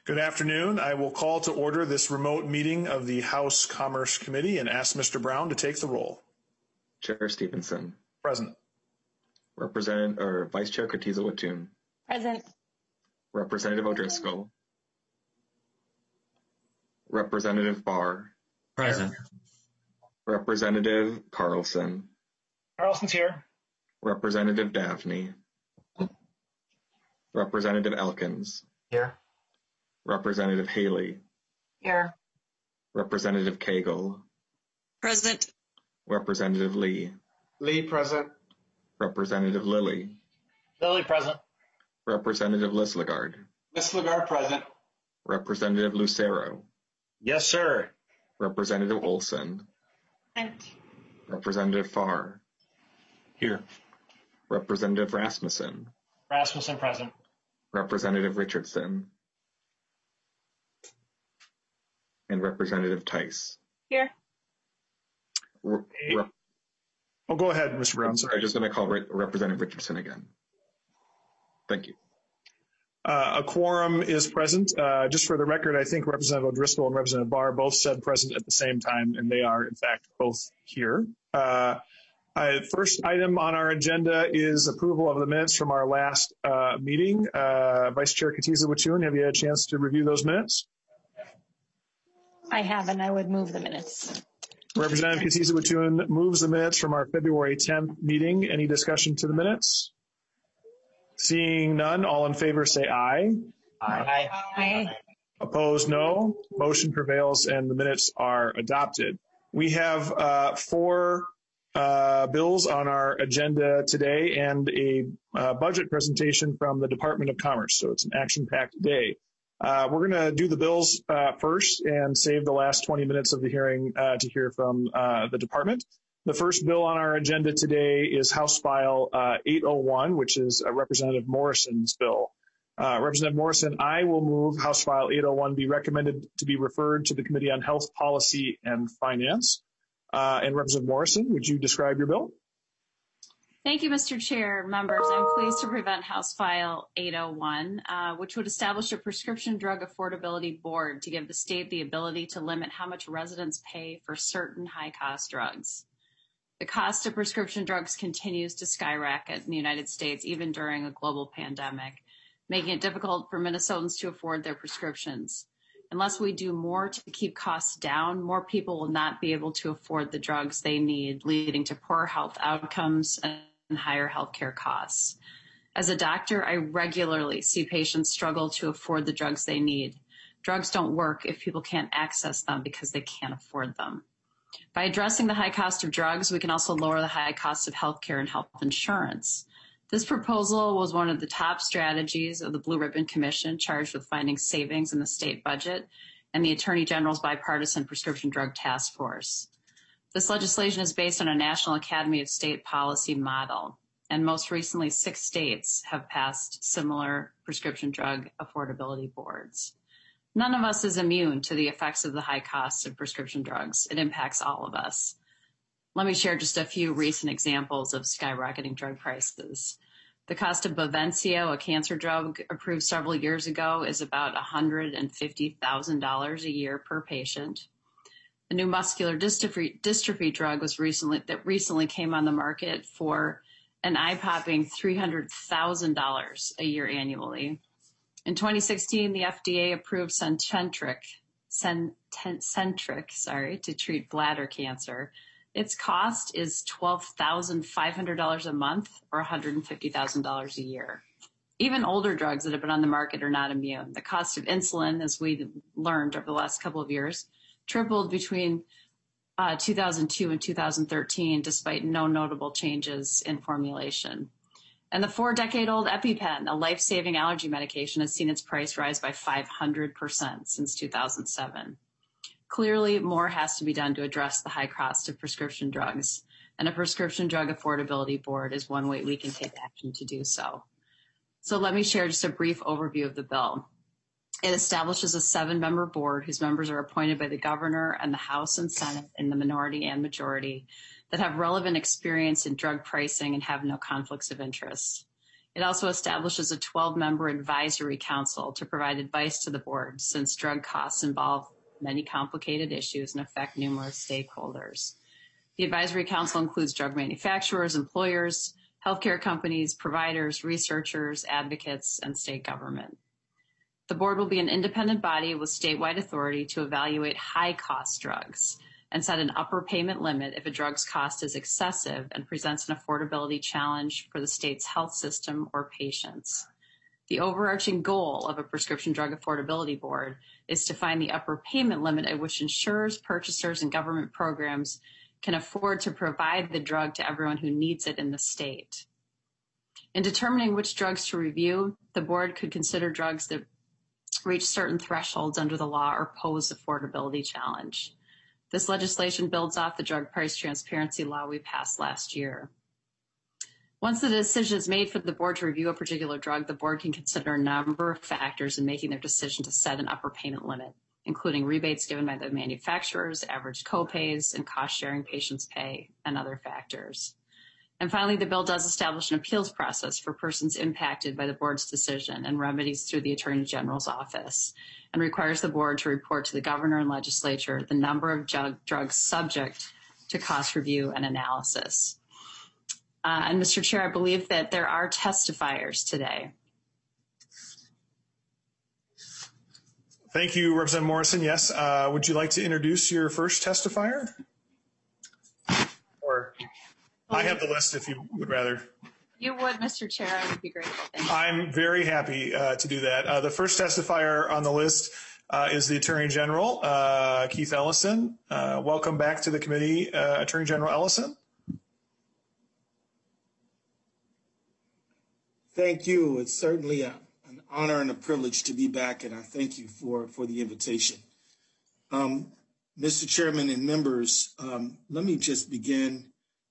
Good afternoon. I will call to order this remote meeting of the House Commerce Committee and ask Mr. Brown to take the roll. Chair Stevenson. Present. Vice Chair Katiza-Watoon. Present. Representative O'Driscoll. Representative Barr. Present. Representative Carlson. Carlson's here. Representative Daphne. Representative Elkins. Here. Representative Haley. Here. Representative Cagle. Present. Representative Lee. Lee present. Representative Lilly. Lilly present. Representative Lislegard. Lislegard present. Representative Lucero. Yes, sir. Representative Olson. Representative Farr. Here. Representative Rasmussen. Rasmussen present. Representative Richardson. And Representative Tice. Here. Go ahead, Mr. Brown. Sorry. I'm just going to call Representative Richardson again. Thank you. A quorum is present. Just for the record, I think Representative O'Driscoll and Representative Barr both said present at the same time, and they are, in fact, both here. First item on our agenda is approval of the minutes from our last meeting. Vice Chair Katiza-Watoon, have you had a chance to review those minutes? I have, and I would move the minutes. Representative Katiza-Watoon moves the minutes from our February 10th meeting. Any discussion to the minutes? Seeing none, all in favor say aye. Aye. Aye. Opposed, no. Motion prevails and the minutes are adopted. We have four bills on our agenda today and a budget presentation from the Department of Commerce, so it's an action-packed day. We're going to do the bills first and save the last 20 minutes of the hearing to hear from the department. The first bill on our agenda today is House File 801, which is Representative Morrison's bill. Representative Morrison, I will move House File 801 be recommended to be referred to the Committee on Health Policy and Finance. And Representative Morrison, would you describe your bill? Thank you, Mr. Chair. Members, I'm pleased to present House File 801, which would establish a prescription drug affordability board to give the state the ability to limit how much residents pay for certain high-cost drugs. The cost of prescription drugs continues to skyrocket in the United States, even during a global pandemic, making it difficult for Minnesotans to afford their prescriptions. Unless we do more to keep costs down, more people will not be able to afford the drugs they need, leading to poor health outcomes and higher healthcare costs. As a doctor, I regularly see patients struggle to afford the drugs they need. Drugs don't work if people can't access them because they can't afford them. By addressing the high cost of drugs, we can also lower the high cost of healthcare and health insurance. This proposal was one of the top strategies of the Blue Ribbon Commission, charged with finding savings in the state budget, and the Attorney General's bipartisan prescription drug task force. This legislation is based on a National Academy of State policy model, and most recently 6 states have passed similar prescription drug affordability boards. None of us is immune to the effects of the high costs of prescription drugs. It impacts all of us. Let me share just a few recent examples of skyrocketing drug prices. The cost of Bavencio, a cancer drug approved several years ago, is about $150,000 a year per patient. A new muscular dystrophy drug recently came on the market for an eye-popping $300,000 a year annually. In 2016, the FDA approved Centric to treat bladder cancer. Its cost is $12,500 a month or $150,000 a year. Even older drugs that have been on the market are not immune. The cost of insulin, as we learned over the last couple of years, tripled between 2002 and 2013, despite no notable changes in formulation. And the 4-decade-old EpiPen, a life-saving allergy medication, has seen its price rise by 500% since 2007. Clearly, more has to be done to address the high cost of prescription drugs, and a prescription drug affordability board is one way we can take action to do so. So let me share just a brief overview of the bill. It establishes a 7-member board whose members are appointed by the governor and the House and Senate in the minority and majority that have relevant experience in drug pricing and have no conflicts of interest. It also establishes a 12-member advisory council to provide advice to the board, since drug costs involve many complicated issues and affect numerous stakeholders. The advisory council includes drug manufacturers, employers, healthcare companies, providers, researchers, advocates, and state government. The board will be an independent body with statewide authority to evaluate high-cost drugs and set an upper payment limit if a drug's cost is excessive and presents an affordability challenge for the state's health system or patients. The overarching goal of a prescription drug affordability board is to find the upper payment limit at which insurers, purchasers, and government programs can afford to provide the drug to everyone who needs it in the state. In determining which drugs to review, the board could consider drugs that reach certain thresholds under the law or pose affordability challenge. This legislation builds off the drug price transparency law we passed last year. Once the decision is made for the board to review a particular drug, the board can consider a number of factors in making their decision to set an upper payment limit, including rebates given by the manufacturers, average copays, and cost-sharing patients pay, and other factors. And finally, the bill does establish an appeals process for persons impacted by the board's decision and remedies through the Attorney General's office, and requires the board to report to the governor and legislature the number of drugs subject to cost review and analysis. And Mr. Chair, I believe that there are testifiers today. Thank you, Representative Morrison. Yes, would you like to introduce your first testifier? Or I have the list if you would rather. You would, Mr. Chair. I would be grateful. Thank you. I'm very happy to do that. The first testifier on the list is the Attorney General, Keith Ellison. Welcome back to the committee, Attorney General Ellison. Thank you. It's certainly an honor and a privilege to be back, and I thank you for the invitation. Mr. Chairman and members, let me just begin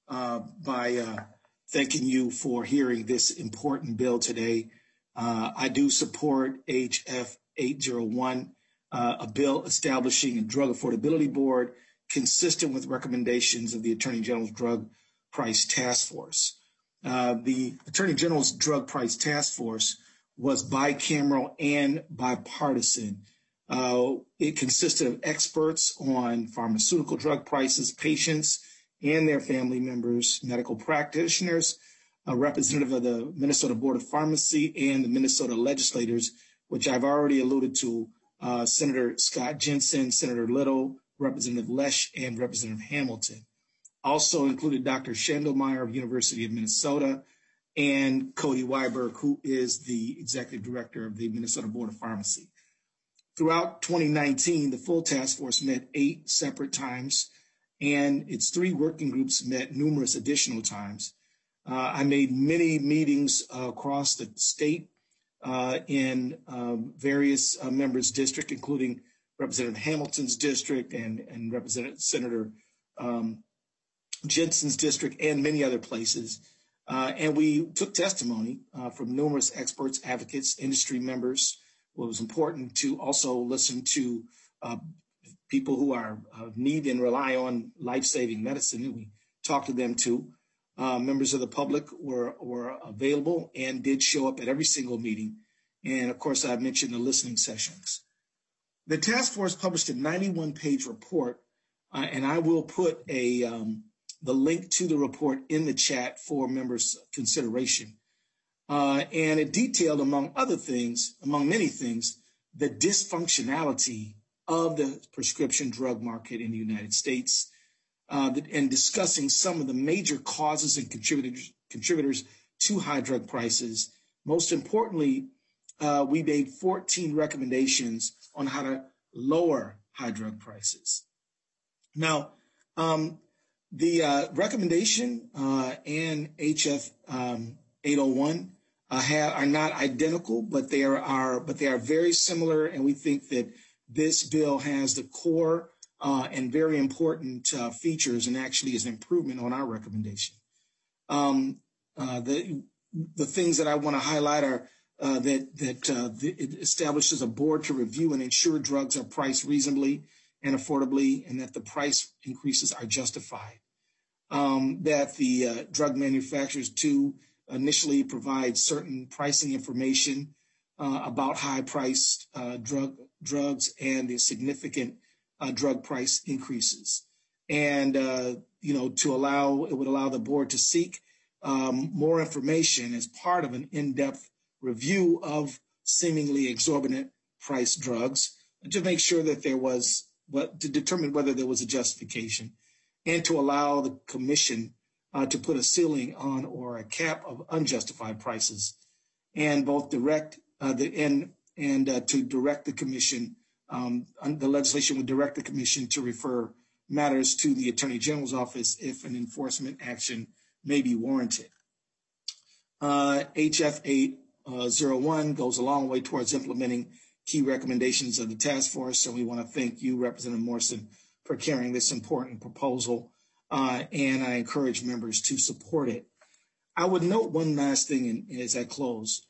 by thanking you for hearing this important bill today. I do support HF 801, a bill establishing a drug affordability board consistent with recommendations of the Attorney General's Drug Price Task Force. The Attorney General's Drug Price Task Force was bicameral and bipartisan. It consisted of experts on pharmaceutical drug prices, patients and their family members, medical practitioners, a representative of the Minnesota Board of Pharmacy, and the Minnesota legislators, which I've already alluded to, Senator Scott Jensen, Senator Little, Representative Lesch, and Representative Hamilton. Also included Dr. Schendelmeyer of University of Minnesota and Cody Weiberg, who is the Executive Director of the Minnesota Board of Pharmacy. Throughout 2019, the full task force met 8 separate times, and its 3 working groups met numerous additional times. I made many meetings across the state in various members' districts, including Representative Hamilton's district and Representative Senator Jensen's district and many other places. And we took testimony from numerous experts, advocates, industry members. Well, it was important to also listen to people who are need and rely on life-saving medicine. And we talked to them too. Members of the public were available and did show up at every single meeting. And of course, I mentioned the listening sessions. The task force published a 91-page report, and I will put the link to the report in the chat for members' consideration. And it detailed, among many things, the dysfunctionality of the prescription drug market in the United States, and discussing some of the major causes and contributors to high drug prices. Most importantly, we made 14 recommendations on how to lower high drug prices. Now, the recommendation and HF 801 are not identical, but they are very similar, and we think that this bill has the core and very important features, and actually is an improvement on our recommendation. The things that I want to highlight are that it establishes a board to review and ensure drugs are priced reasonably and affordably, and that the price increases are justified. That the drug manufacturers too initially provide certain pricing information about high-priced drugs and the significant drug price increases. And, it would allow the board to seek more information as part of an in-depth review of seemingly exorbitant price drugs to make sure that to determine whether there was a justification, and to allow the commission to put a ceiling on or a cap of unjustified prices, and both direct to direct the commission. The legislation would direct the commission to refer matters to the Attorney General's office if an enforcement action may be warranted. HF 801 goes a long way towards implementing key recommendations of the task force, and we want to thank you, Representative Morrison, for carrying this important proposal, and I encourage members to support it. I would note one last thing as I close.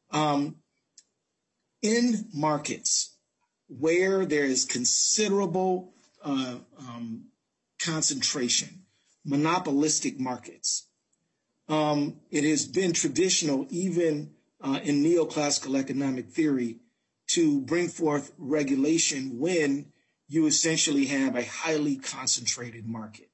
In markets where there is considerable concentration, monopolistic markets, it has been traditional, even in neoclassical economic theory, to bring forth regulation when you essentially have a highly concentrated market.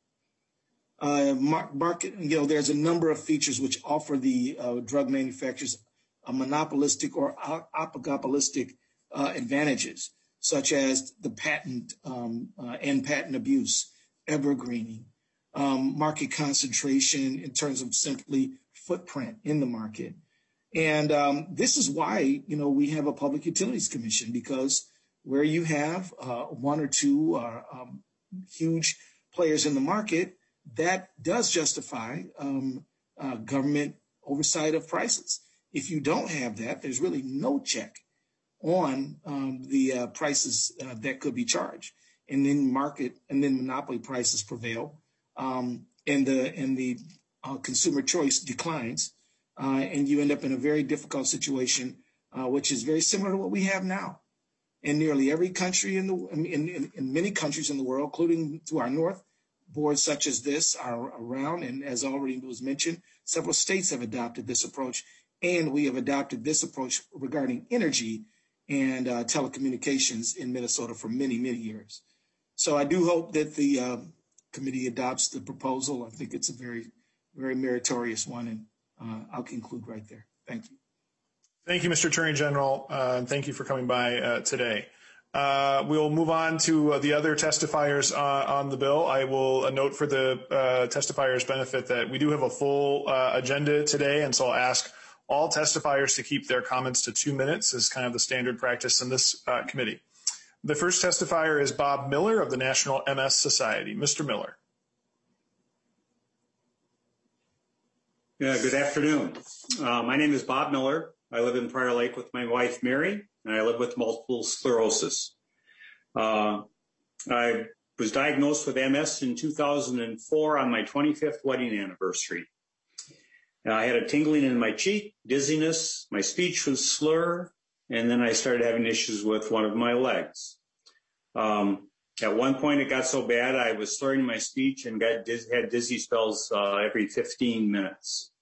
There's a number of features which offer the drug manufacturers a monopolistic or oligopolistic advantages, such as the patent and patent abuse, evergreening, market concentration in terms of simply footprint in the market. And this is why, we have a Public Utilities Commission, because where you have one or two huge players in the market, that does justify government oversight of prices. If you don't have that, there's really no check on the prices that could be charged, and then monopoly prices prevail, and the consumer choice declines, and you end up in a very difficult situation, which is very similar to what we have now in nearly every country in many countries in the world, including to our north. Boards such as this are around, and as already was mentioned, several states have adopted this approach, and we have adopted this approach regarding energy and telecommunications in Minnesota for many, many years. So I do hope that the committee adopts the proposal. I think it's a very, very meritorious one, and I'll conclude right there. Thank you. Thank you, Mr. Attorney General, and thank you for coming by today. We'll move on to the other testifiers on the bill. I will note for the testifiers' benefit that we do have a full agenda today, and so I'll ask all testifiers to keep their comments to 2 minutes as kind of the standard practice in this committee. The first testifier is Bob Miller of the National MS Society. Mr. Miller. Yeah, good afternoon. My name is Bob Miller. I live in Prior Lake with my wife, Mary, and I live with multiple sclerosis. I was diagnosed with MS in 2004 on my 25th wedding anniversary. I had a tingling in my cheek, dizziness, my speech was slur, and then I started having issues with one of my legs. At one point, it got so bad I was slurring my speech and had dizzy spells every 15 minutes.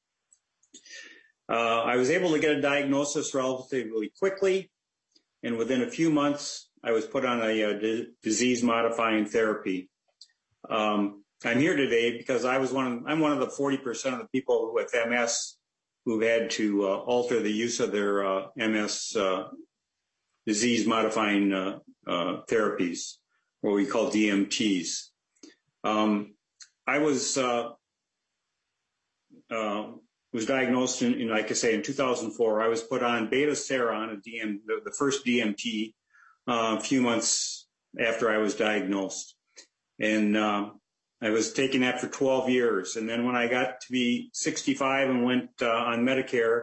I was able to get a diagnosis relatively quickly, and within a few months, I was put on a disease-modifying therapy. I'm here today because I'm one of the 40% of the people with MS who've had to alter the use of their MS disease-modifying therapies, what we call DMTs. I was diagnosed in, like I say, in 2004. I was put on Betaseron, the first DMT, a few months after I was diagnosed. And I was taking that for 12 years. And then when I got to be 65 and went on Medicare,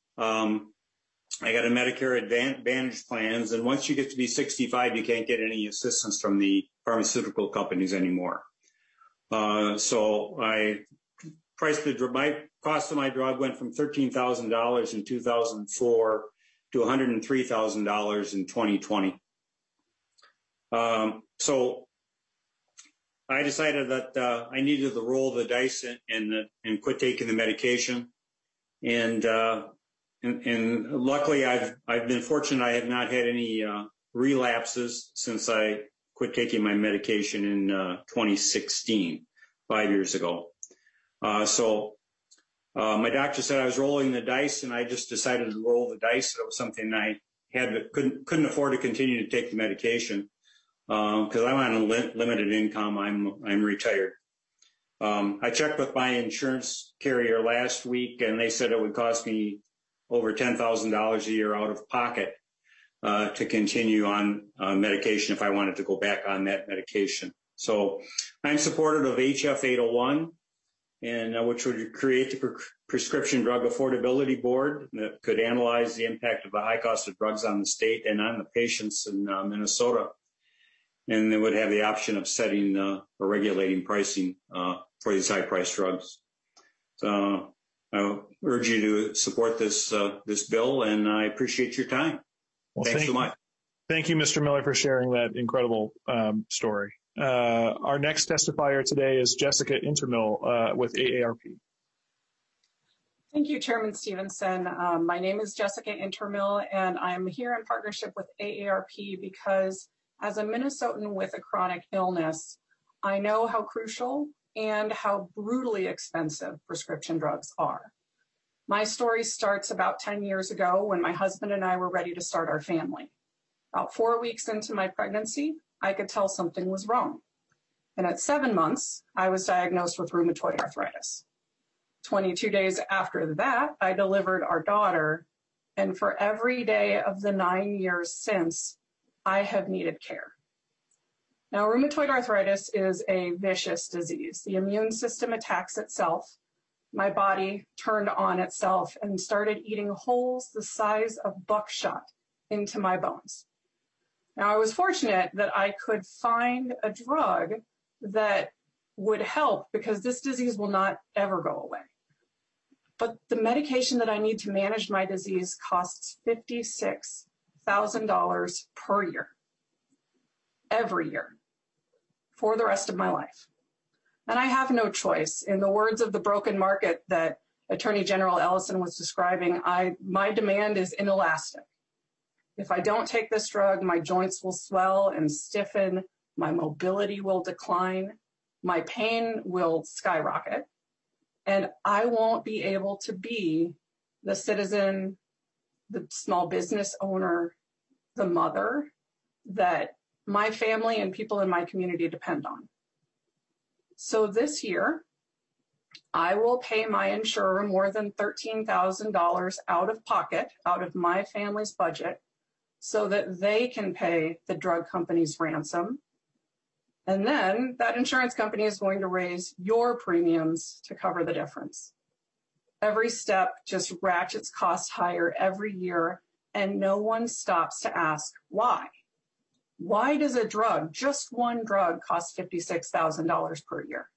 I got a Medicare Advantage plans. And once you get to be 65, you can't get any assistance from the pharmaceutical companies anymore. So my cost of my drug went from $13,000 in 2004 to $103,000 in 2020. So I decided that I needed to roll the dice and quit taking the medication. And luckily I've been fortunate. I have not had any relapses since I quit taking my medication in 2016, 5 years ago. So my doctor said I was rolling the dice, and I just decided to roll the dice. It was something I couldn't afford to continue to take the medication because I'm on a limited income. I'm retired. I checked with my insurance carrier last week, and they said it would cost me over $10,000 a year out of pocket to continue on medication if I wanted to go back on that medication. So I'm supportive of HF 801, and which would create the Prescription Drug Affordability Board that could analyze the impact of the high cost of drugs on the state and on the patients in Minnesota. And they would have the option of setting or regulating pricing for these high-priced drugs. So I urge you to support this bill, and I appreciate your time. Well, Thanks so much. Thank you, Mr. Miller, for sharing that incredible story. Our next testifier today is Jessica Intermill with AARP. Thank you, Chairman Stevenson. My name is Jessica Intermill, and I'm here in partnership with AARP because as a Minnesotan with a chronic illness, I know how crucial and how brutally expensive prescription drugs are. My story starts about 10 years ago when my husband and I were ready to start our family. About 4 weeks into my pregnancy, I could tell something was wrong. And at 7 months, I was diagnosed with rheumatoid arthritis. 22 days after that, I delivered our daughter. And for every day of the 9 years since, I have needed care. Now, rheumatoid arthritis is a vicious disease. The immune system attacks itself. My body turned on itself and started eating holes the size of buckshot into my bones. Now, I was fortunate that I could find a drug that would help because this disease will not ever go away. But the medication that I need to manage my disease costs $56,000 per year, every year, for the rest of my life. And I have no choice. In the words of the broken market that Attorney General Ellison was describing, my demand is inelastic. If I don't take this drug, my joints will swell and stiffen, my mobility will decline, my pain will skyrocket, and I won't be able to be the citizen, the small business owner, the mother that my family and people in my community depend on. So this year, I will pay my insurer more than $13,000 out of pocket, out of my family's budget, so that they can pay the drug company's ransom. And then that insurance company is going to raise your premiums to cover the difference. Every step just ratchets costs higher every year, and no one stops to ask why. Why does a drug, just one drug, cost $56,000 per year?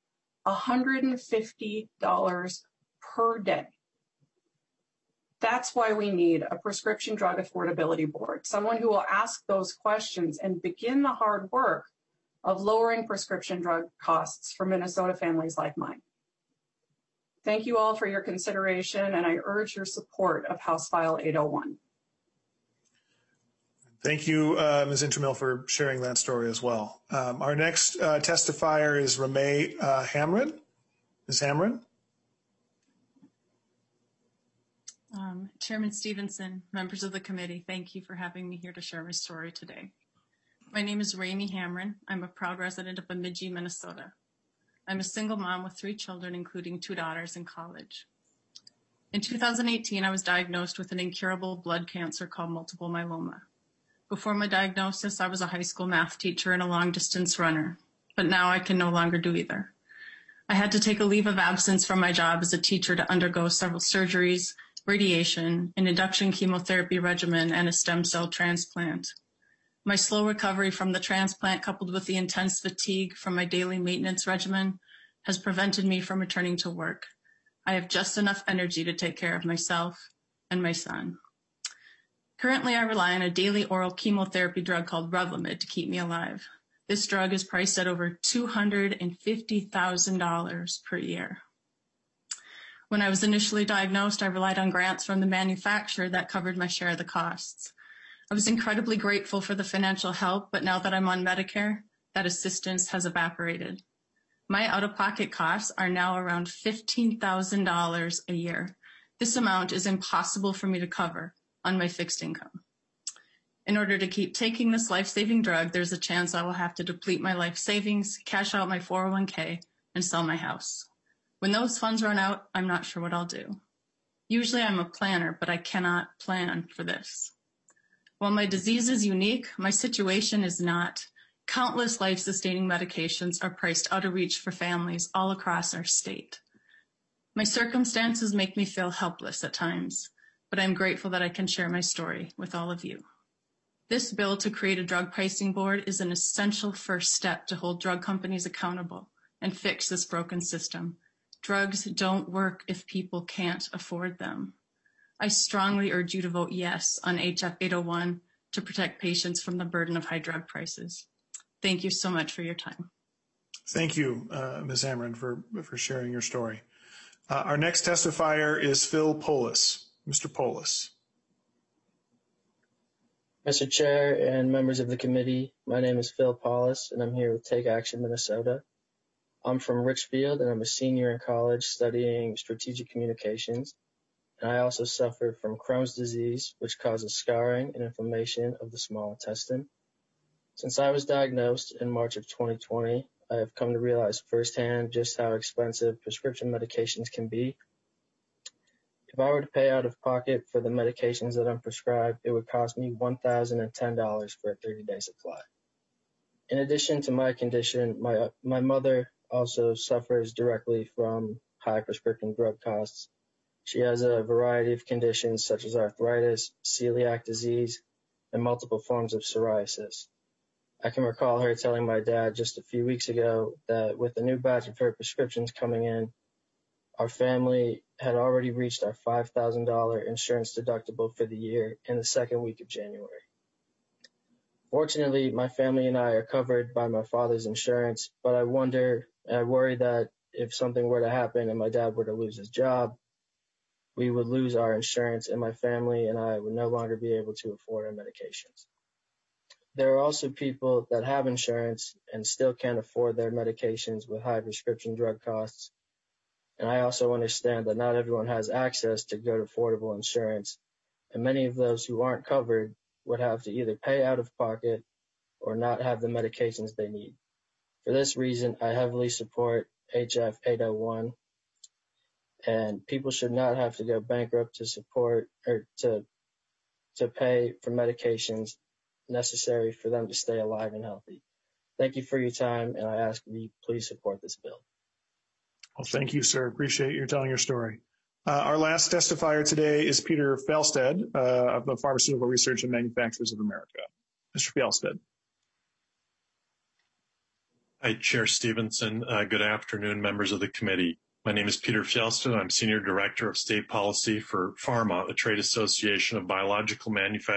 $150 per day. That's why we need a Prescription Drug Affordability Board, someone who will ask those questions and begin the hard work of lowering prescription drug costs for Minnesota families like mine. Thank you all for your consideration, and I urge your support of House File 801. Thank you, Ms. Intermill, for sharing that story as well. Our next testifier is Ramey Hamrin. Ms. Hamrin? Chairman Stevenson, members of the committee, thank you for having me here to share my story today. My name is Ramey Hamrin. I'm a proud resident of Bemidji, Minnesota. I'm a single mom with 3 children, including 2 daughters in college. In 2018, I was diagnosed with an incurable blood cancer called multiple myeloma. Before my diagnosis, I was a high school math teacher and a long-distance runner, but now I can no longer do either. I had to take a leave of absence from my job as a teacher to undergo several surgeries, radiation, an induction chemotherapy regimen, and a stem cell transplant. My slow recovery from the transplant, coupled with the intense fatigue from my daily maintenance regimen, has prevented me from returning to work. I have just enough energy to take care of myself and my son. Currently, I rely on a daily oral chemotherapy drug called Revlimid to keep me alive. This drug is priced at over $250,000 per year. When I was initially diagnosed, I relied on grants from the manufacturer that covered my share of the costs. I was incredibly grateful for the financial help, but now that I'm on Medicare, that assistance has evaporated. My out-of-pocket costs are now around $15,000 a year. This amount is impossible for me to cover on my fixed income. In order to keep taking this life-saving drug, there's a chance I will have to deplete my life savings, cash out my 401k, and sell my house. When those funds run out, I'm not sure what I'll do. Usually I'm a planner, but I cannot plan for this. While my disease is unique, my situation is not. Countless life-sustaining medications are priced out of reach for families all across our state. My circumstances make me feel helpless at times, but I'm grateful that I can share my story with all of you. This bill to create a drug pricing board is an essential first step to hold drug companies accountable and fix this broken system. Drugs don't work if people can't afford them. I strongly urge you to vote yes on HF 801 to protect patients from the burden of high drug prices. Thank you so much for your time. Thank you, Ms. Hamren, for sharing your story. Our next testifier is Phil Polis. Mr. Polis. Mr. Chair and members of the committee, my name is Phil Polis, and I'm here with Take Action Minnesota. I'm from Richfield, and I'm a senior in college studying strategic communications. And I also suffer from Crohn's disease, which causes scarring and inflammation of the small intestine. Since I was diagnosed in March of 2020, I have come to realize firsthand just how expensive prescription medications can be. If I were to pay out of pocket for the medications that I'm prescribed, it would cost me $1,010 for a 30-day supply. In addition to my condition, my mother also suffers directly from high prescription drug costs. She has a variety of conditions such as arthritis, celiac disease, and multiple forms of psoriasis. I can recall her telling my dad just a few weeks ago that with the new batch of her prescriptions coming in, our family had already reached our $5,000 insurance deductible for the year in the second week of January. Fortunately, my family and I are covered by my father's insurance, but I worry that if something were to happen and my dad were to lose his job, we would lose our insurance and my family and I would no longer be able to afford our medications. There are also people that have insurance and still can't afford their medications with high prescription drug costs. And I also understand that not everyone has access to good affordable insurance, and many of those who aren't covered would have to either pay out of pocket or not have the medications they need. For this reason, I heavily support HF 801, and people should not have to go bankrupt to support or to pay for medications necessary for them to stay alive and healthy. Thank you for your time, and I ask that you please support this bill. Well, thank you, sir. Appreciate you telling your story. Our last testifier today is Peter Fjellsted of the Pharmaceutical Research and Manufacturers of America. Mr. Fjellsted. Hi, Chair Stevenson. Good afternoon, members of the committee. My name is Peter Fjellsted. I'm Senior Director of State Policy for PhRMA, a trade association of biopharmaceutical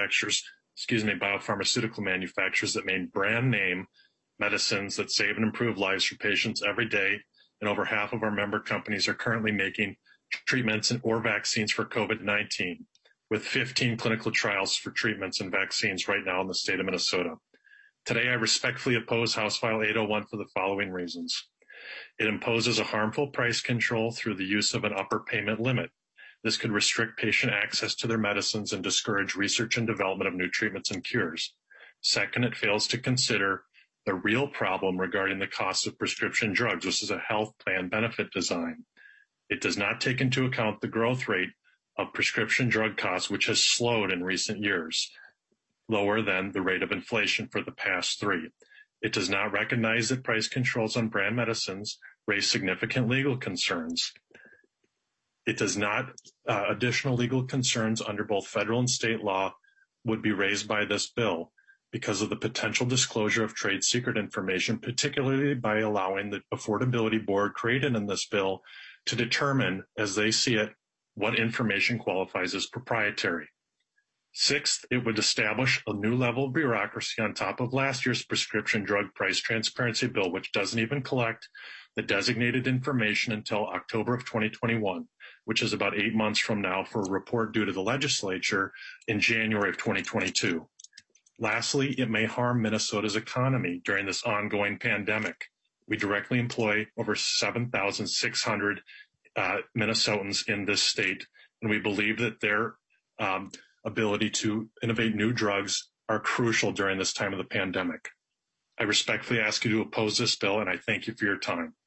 manufacturers that make brand name medicines that save and improve lives for patients every day. And over half of our member companies are currently making treatments or vaccines for COVID-19, with 15 clinical trials for treatments and vaccines right now in the state of Minnesota. Today, I respectfully oppose House File 801 for the following reasons. It imposes a harmful price control through the use of an upper payment limit. This could restrict patient access to their medicines and discourage research and development of new treatments and cures. Second, it fails to consider the real problem regarding the cost of prescription drugs. This is a health plan benefit design. It does not take into account the growth rate of prescription drug costs, which has slowed in recent years, lower than the rate of inflation for the past 3. It does not recognize that price controls on brand medicines raise significant legal concerns. It does not, additional legal concerns under both federal and state law would be raised by this bill because of the potential disclosure of trade secret information, particularly by allowing the Affordability Board created in this bill to determine, as they see it, what information qualifies as proprietary. Sixth, it would establish a new level of bureaucracy on top of last year's prescription drug price transparency bill, which doesn't even collect the designated information until October of 2021. which is about 8 months from now, for a report due to the legislature in January of 2022. Lastly, it may harm Minnesota's economy during this ongoing pandemic. We directly employ over 7,600 Minnesotans in this state, and we believe that their ability to innovate new drugs are crucial during this time of the pandemic. I respectfully ask you to oppose this bill, and I thank you for your time.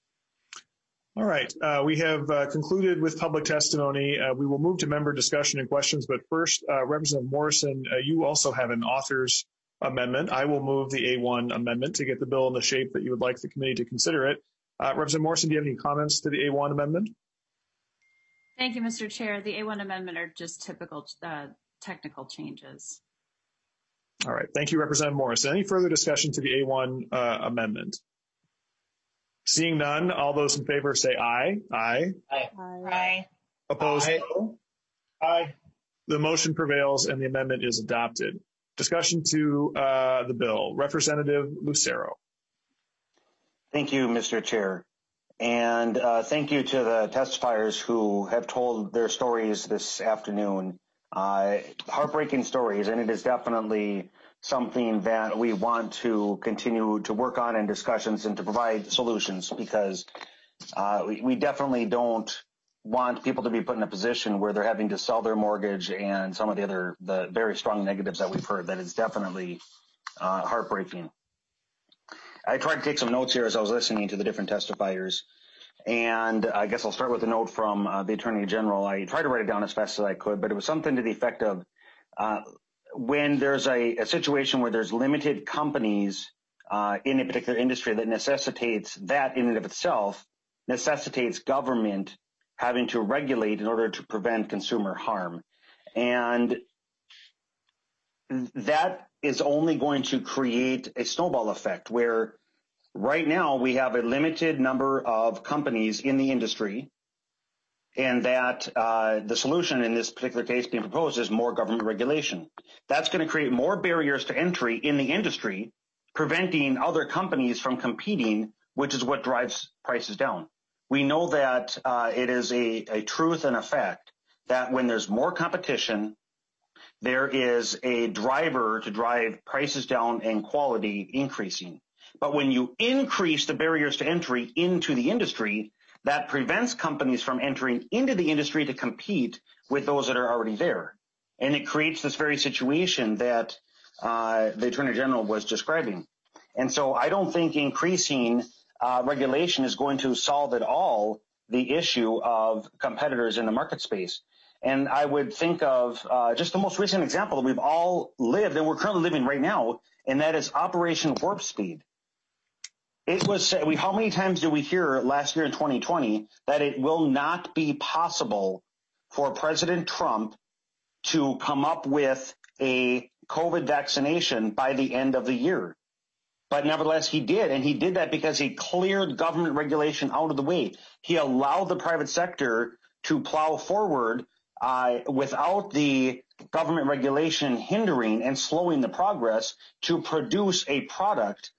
All right. We have concluded with public testimony. We will move to member discussion and questions, but first, Representative Morrison, you also have an author's amendment. I will move the A1 amendment to get the bill in the shape that you would like the committee to consider it. Representative Morrison, do you have any comments to the A1 amendment? Thank you, Mr. Chair. The A1 amendment are just typical technical changes. All right. Thank you, Representative Morrison. Any further discussion to the A1 amendment? Seeing none, all those in favor say aye. Aye. Aye. Aye. Opposed? Aye. No. Aye. The motion prevails and the amendment is adopted. Discussion to the bill. Representative Lucero. Thank you, Mr. Chair. And thank you to the testifiers who have told their stories this afternoon. Heartbreaking stories, and it is definitely something that we want to continue to work on in discussions and to provide solutions, because we definitely don't want people to be put in a position where they're having to sell their mortgage and some of the very strong negatives that we've heard. That is definitely heartbreaking. I tried to take some notes here as I was listening to the different testifiers, and I guess I'll start with a note from the Attorney General. I tried to write it down as fast as I could, but it was something to the effect of when there's a situation where there's limited companies in a particular industry, that necessitates that in and of itself necessitates government having to regulate in order to prevent consumer harm. And that is only going to create a snowball effect where right now we have a limited number of companies in the industry, and that the solution in this particular case being proposed is more government regulation. That's going to create more barriers to entry in the industry, preventing other companies from competing, which is what drives prices down. We know that it is a truth and a fact that when there's more competition, there is a driver to drive prices down and quality increasing. But when you increase the barriers to entry into the industry, that prevents companies from entering into the industry to compete with those that are already there. And it creates this very situation that the Attorney General was describing. And so I don't think increasing regulation is going to solve at all the issue of competitors in the market space. And I would think of just the most recent example that we've all lived and we're currently living right now, and that is Operation Warp Speed. It was how many times did we hear last year in 2020 that it will not be possible for President Trump to come up with a COVID vaccination by the end of the year? But nevertheless, he did, and he did that because he cleared government regulation out of the way. He allowed the private sector to plow forward without the government regulation hindering and slowing the progress to produce a product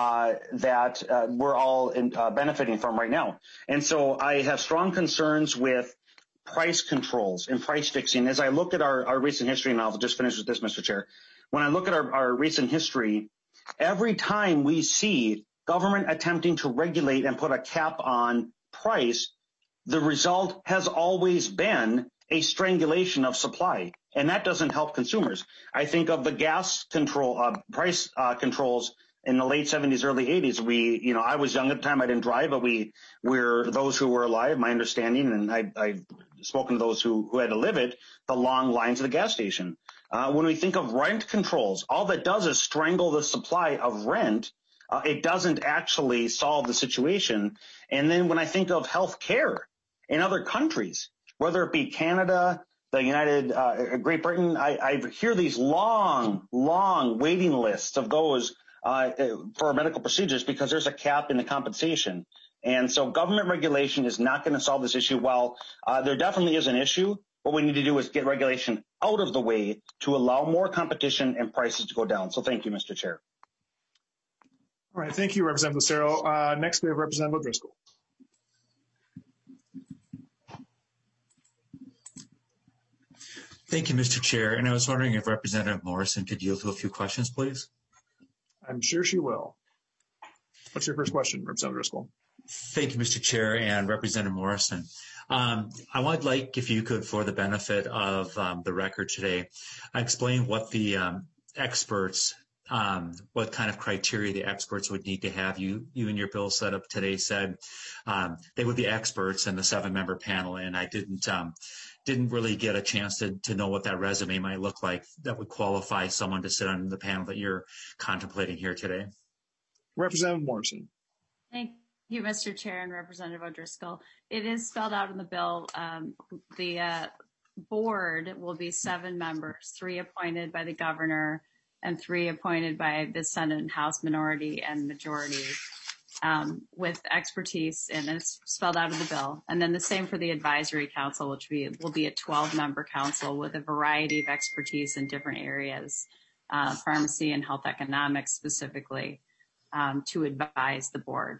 that we're all benefiting from right now. And so I have strong concerns with price controls and price fixing. As I look at our recent history, and I'll just finish with this, Mr. Chair. When I look at our recent history, every time we see government attempting to regulate and put a cap on price, the result has always been a strangulation of supply, and that doesn't help consumers. I think of the gas control, price controls in the late 70s, early 80s. I was young at the time, I didn't drive, but we're those who were alive, my understanding, and I've spoken to those who had to live it, the long lines at the gas station. When we think of rent controls, all that does is strangle the supply of rent. It doesn't actually solve the situation. And then when I think of health care in other countries, whether it be Canada, the Great Britain, I hear these long waiting lists of those for medical procedures because there's a cap in the compensation. And so government regulation is not going to solve this issue. While there definitely is an issue, what we need to do is get regulation out of the way to allow more competition and prices to go down. So thank you, Mr. Chair. All right. Thank you, Representative Lucero. Next, we have Representative O'Driscoll. Thank you, Mr. Chair. And I was wondering if Representative Morrison could yield to a few questions, please. I'm sure she will. What's your first question, Representative Driscoll? Thank you, Mr. Chair and Representative Morrison. I would like, if you could, for the benefit of the record today, explain what the experts, what kind of criteria the experts would need to have. You in your bill setup today said they would be experts in the 7-member panel, and I didn't really get a chance to know what that resume might look like that would qualify someone to sit on the panel that you're contemplating here today. Representative Morrison. Thank you, Mr. Chair and Representative O'Driscoll. It is spelled out in the bill. The board will be 7 members, 3 appointed by the governor and 3 appointed by the Senate and House minority and majority with expertise, and it's spelled out in the bill. And then the same for the advisory council, which will be a 12-member council with a variety of expertise in different areas, pharmacy and health economics specifically, to advise the board.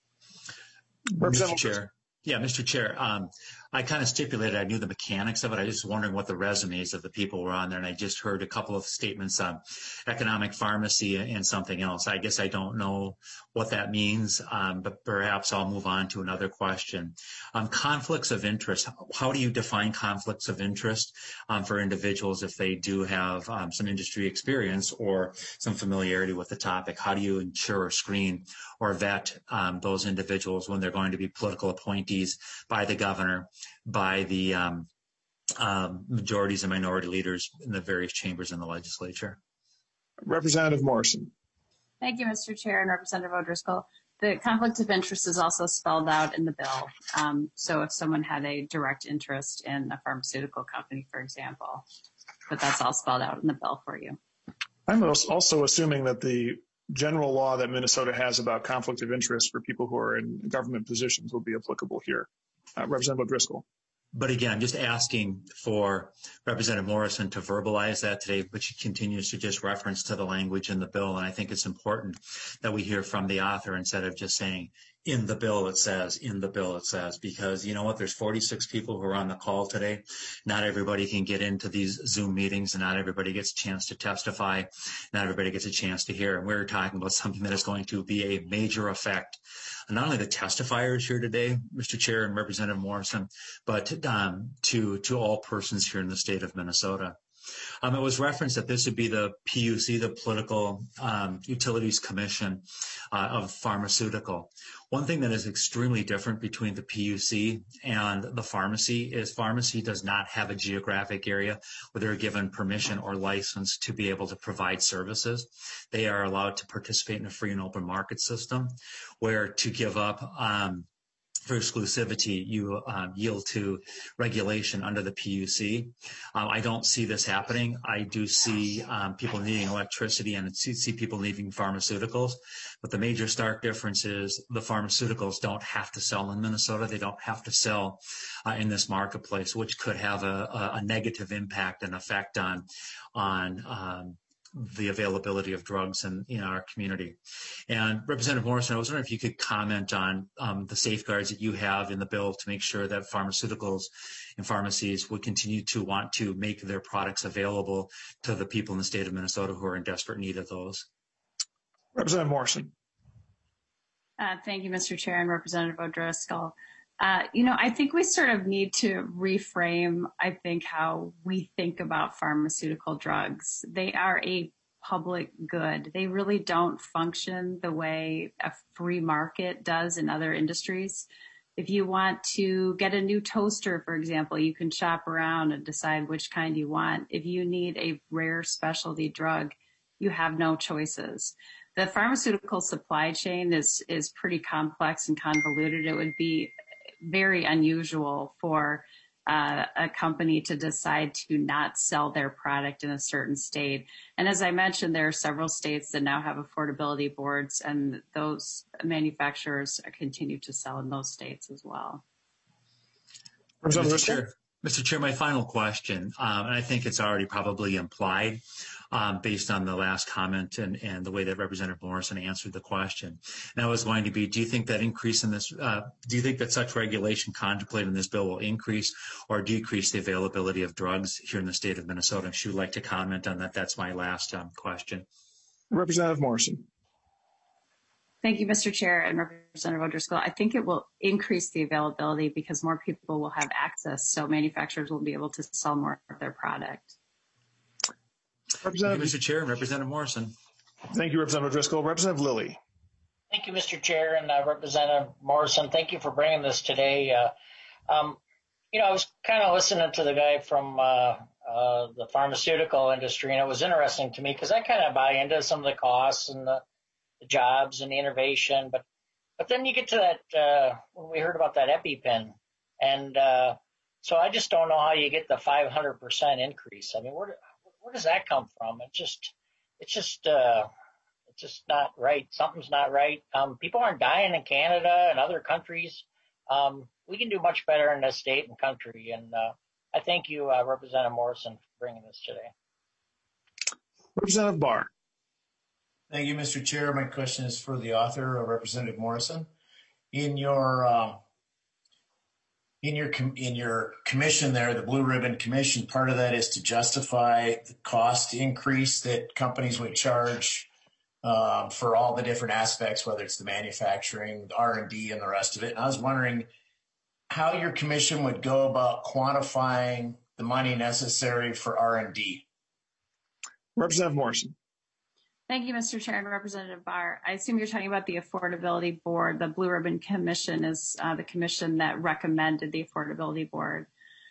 Mr. Chair. Yeah, Mr. Chair, I kind of stipulated I knew the mechanics of it. I was just wondering what the resumes of the people were on there, and I just heard a couple of statements on economic pharmacy and something else. I guess I don't know what that means, but perhaps I'll move on to another question. Conflicts of interest. How do you define conflicts of interest for individuals if they do have some industry experience or some familiarity with the topic? How do you ensure or screen or vet those individuals when they're going to be political appointees by the governor, by the majorities and minority leaders in the various chambers in the legislature? Representative Morrison. Thank you, Mr. Chair and Representative O'Driscoll. The conflict of interest is also spelled out in the bill. So if someone had a direct interest in a pharmaceutical company, for example, but that's all spelled out in the bill for you. I'm also assuming that the general law that Minnesota has about conflict of interest for people who are in government positions will be applicable here. Representative O'Driscoll. But again, I'm just asking for Representative Morrison to verbalize that today, but she continues to just reference to the language in the bill. And I think it's important that we hear from the author instead of just saying, in the bill it says, in the bill it says, because you know what, there's 46 people who are on the call today. Not everybody can get into these Zoom meetings, and not everybody gets a chance to testify. Not everybody gets a chance to hear. And we're talking about something that is going to be a major effect on not only the testifiers here today, Mr. Chair and Representative Morrison, but to all persons here in the state of Minnesota. It was referenced that this would be the PUC, the Political Utilities Commission of Pharmaceutical. One thing that is extremely different between the PUC and the pharmacy is pharmacy does not have a geographic area where they're given permission or license to be able to provide services. They are allowed to participate in a free and open market system where to give up for exclusivity, you yield to regulation under the PUC. I don't see this happening. I do see people needing electricity and see people needing pharmaceuticals. But the major stark difference is the pharmaceuticals don't have to sell in Minnesota. They don't have to sell in this marketplace, which could have a negative impact and effect on the availability of drugs in our community. And Representative Morrison, I was wondering if you could comment on the safeguards that you have in the bill to make sure that pharmaceuticals and pharmacies would continue to want to make their products available to the people in the state of Minnesota who are in desperate need of those. Representative Morrison. Thank you, Mr. Chair and Representative O'Driscoll. I think we sort of need to reframe, how we think about pharmaceutical drugs. They are a public good. They really don't function the way a free market does in other industries. If you want to get a new toaster, for example, you can shop around and decide which kind you want. If you need a rare specialty drug, you have no choices. The pharmaceutical supply chain is pretty complex and convoluted. It would be very unusual for a company to decide to not sell their product in a certain state. And as I mentioned, there are several states that now have affordability boards, and those manufacturers continue to sell in those states as well. Mr. Chair, Mr. Chair, my final question, and I think it's already probably implied based on the last comment and the way that Representative Morrison answered the question. And I was going to be, do you think that increase in this, do you think that such regulation contemplated in this bill will increase or decrease the availability of drugs here in the state of Minnesota? If she would like to comment on that, that's my last question. Representative Morrison. Thank you, Mr. Chair and Representative O'Driscoll. I think it will increase the availability because more people will have access, so manufacturers will be able to sell more of their product. Thank you, Mr. Chair and Representative Morrison. Thank you, Representative O'Driscoll. Representative Lilly. Thank you, Mr. Chair and Representative Morrison. Thank you for bringing this today. I was kind of listening to the guy from the pharmaceutical industry, and it was interesting to me because I kind of buy into some of the costs and the jobs and the innovation, but then you get to that when we heard about that EpiPen, and so I just don't know how you get the 500% increase. I mean, where does that come from? It's just not right. Something's not right. People aren't dying in Canada and other countries. We can do much better in this state and country, and I thank you, Representative Morrison, for bringing this today. Representative Barr. Thank you, Mr. Chair. My question is for the author, Representative Morrison. In your commission there, the Blue Ribbon Commission, part of that is to justify the cost increase that companies would charge for all the different aspects, whether it's the manufacturing, the R&D, and the rest of it. And I was wondering how your commission would go about quantifying the money necessary for R&D. Representative Morrison. Thank you, Mr. Chair and Representative Barr. I assume you're talking about the Affordability Board. The Blue Ribbon Commission is the commission that recommended the Affordability Board.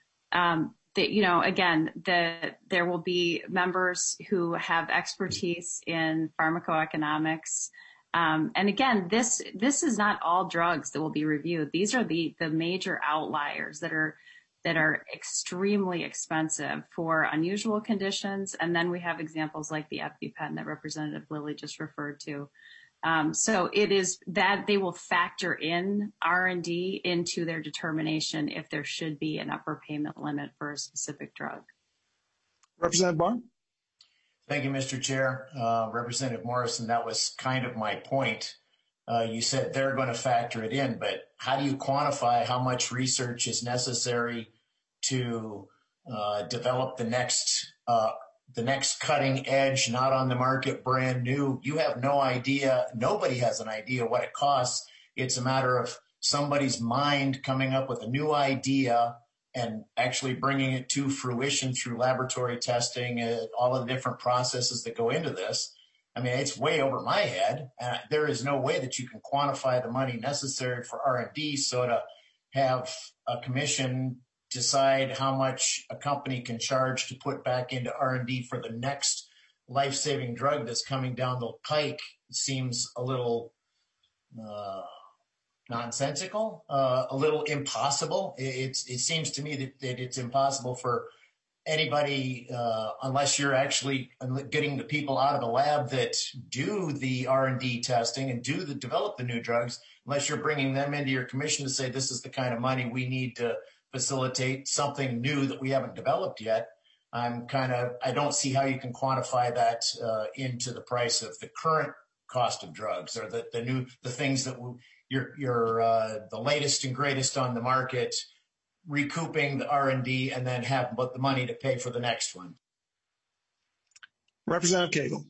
There will be members who have expertise in pharmacoeconomics. And again, this is not all drugs that will be reviewed. These are the major outliers that are extremely expensive for unusual conditions. And then we have examples like the EpiPen that Representative Lilly just referred to. So it is that they will factor in R&D into their determination if there should be an upper payment limit for a specific drug. Representative Barr. Thank you, Mr. Chair. Representative Morrison, that was kind of my point. You said they're going to factor it in, but how do you quantify how much research is necessary to develop the next cutting edge, not on the market, brand new? You have no idea. Nobody has an idea what it costs. It's a matter of somebody's mind coming up with a new idea and actually bringing it to fruition through laboratory testing, all of the different processes that go into this. I mean, it's way over my head. There is no way that you can quantify the money necessary for R&D. So to have a commission decide how much a company can charge to put back into R&D for the next life-saving drug that's coming down the pike seems a little nonsensical, a little impossible. It seems to me that it's impossible for anybody, unless you're actually getting the people out of the lab that do the R&D testing and develop the new drugs, unless you're bringing them into your commission to say, this is the kind of money we need to facilitate something new that we haven't developed yet. I don't see how you can quantify that into the price of the current cost of drugs or the things that you're the latest and greatest on the market, recouping the R&D and then have the money to pay for the next one. Representative Cagle.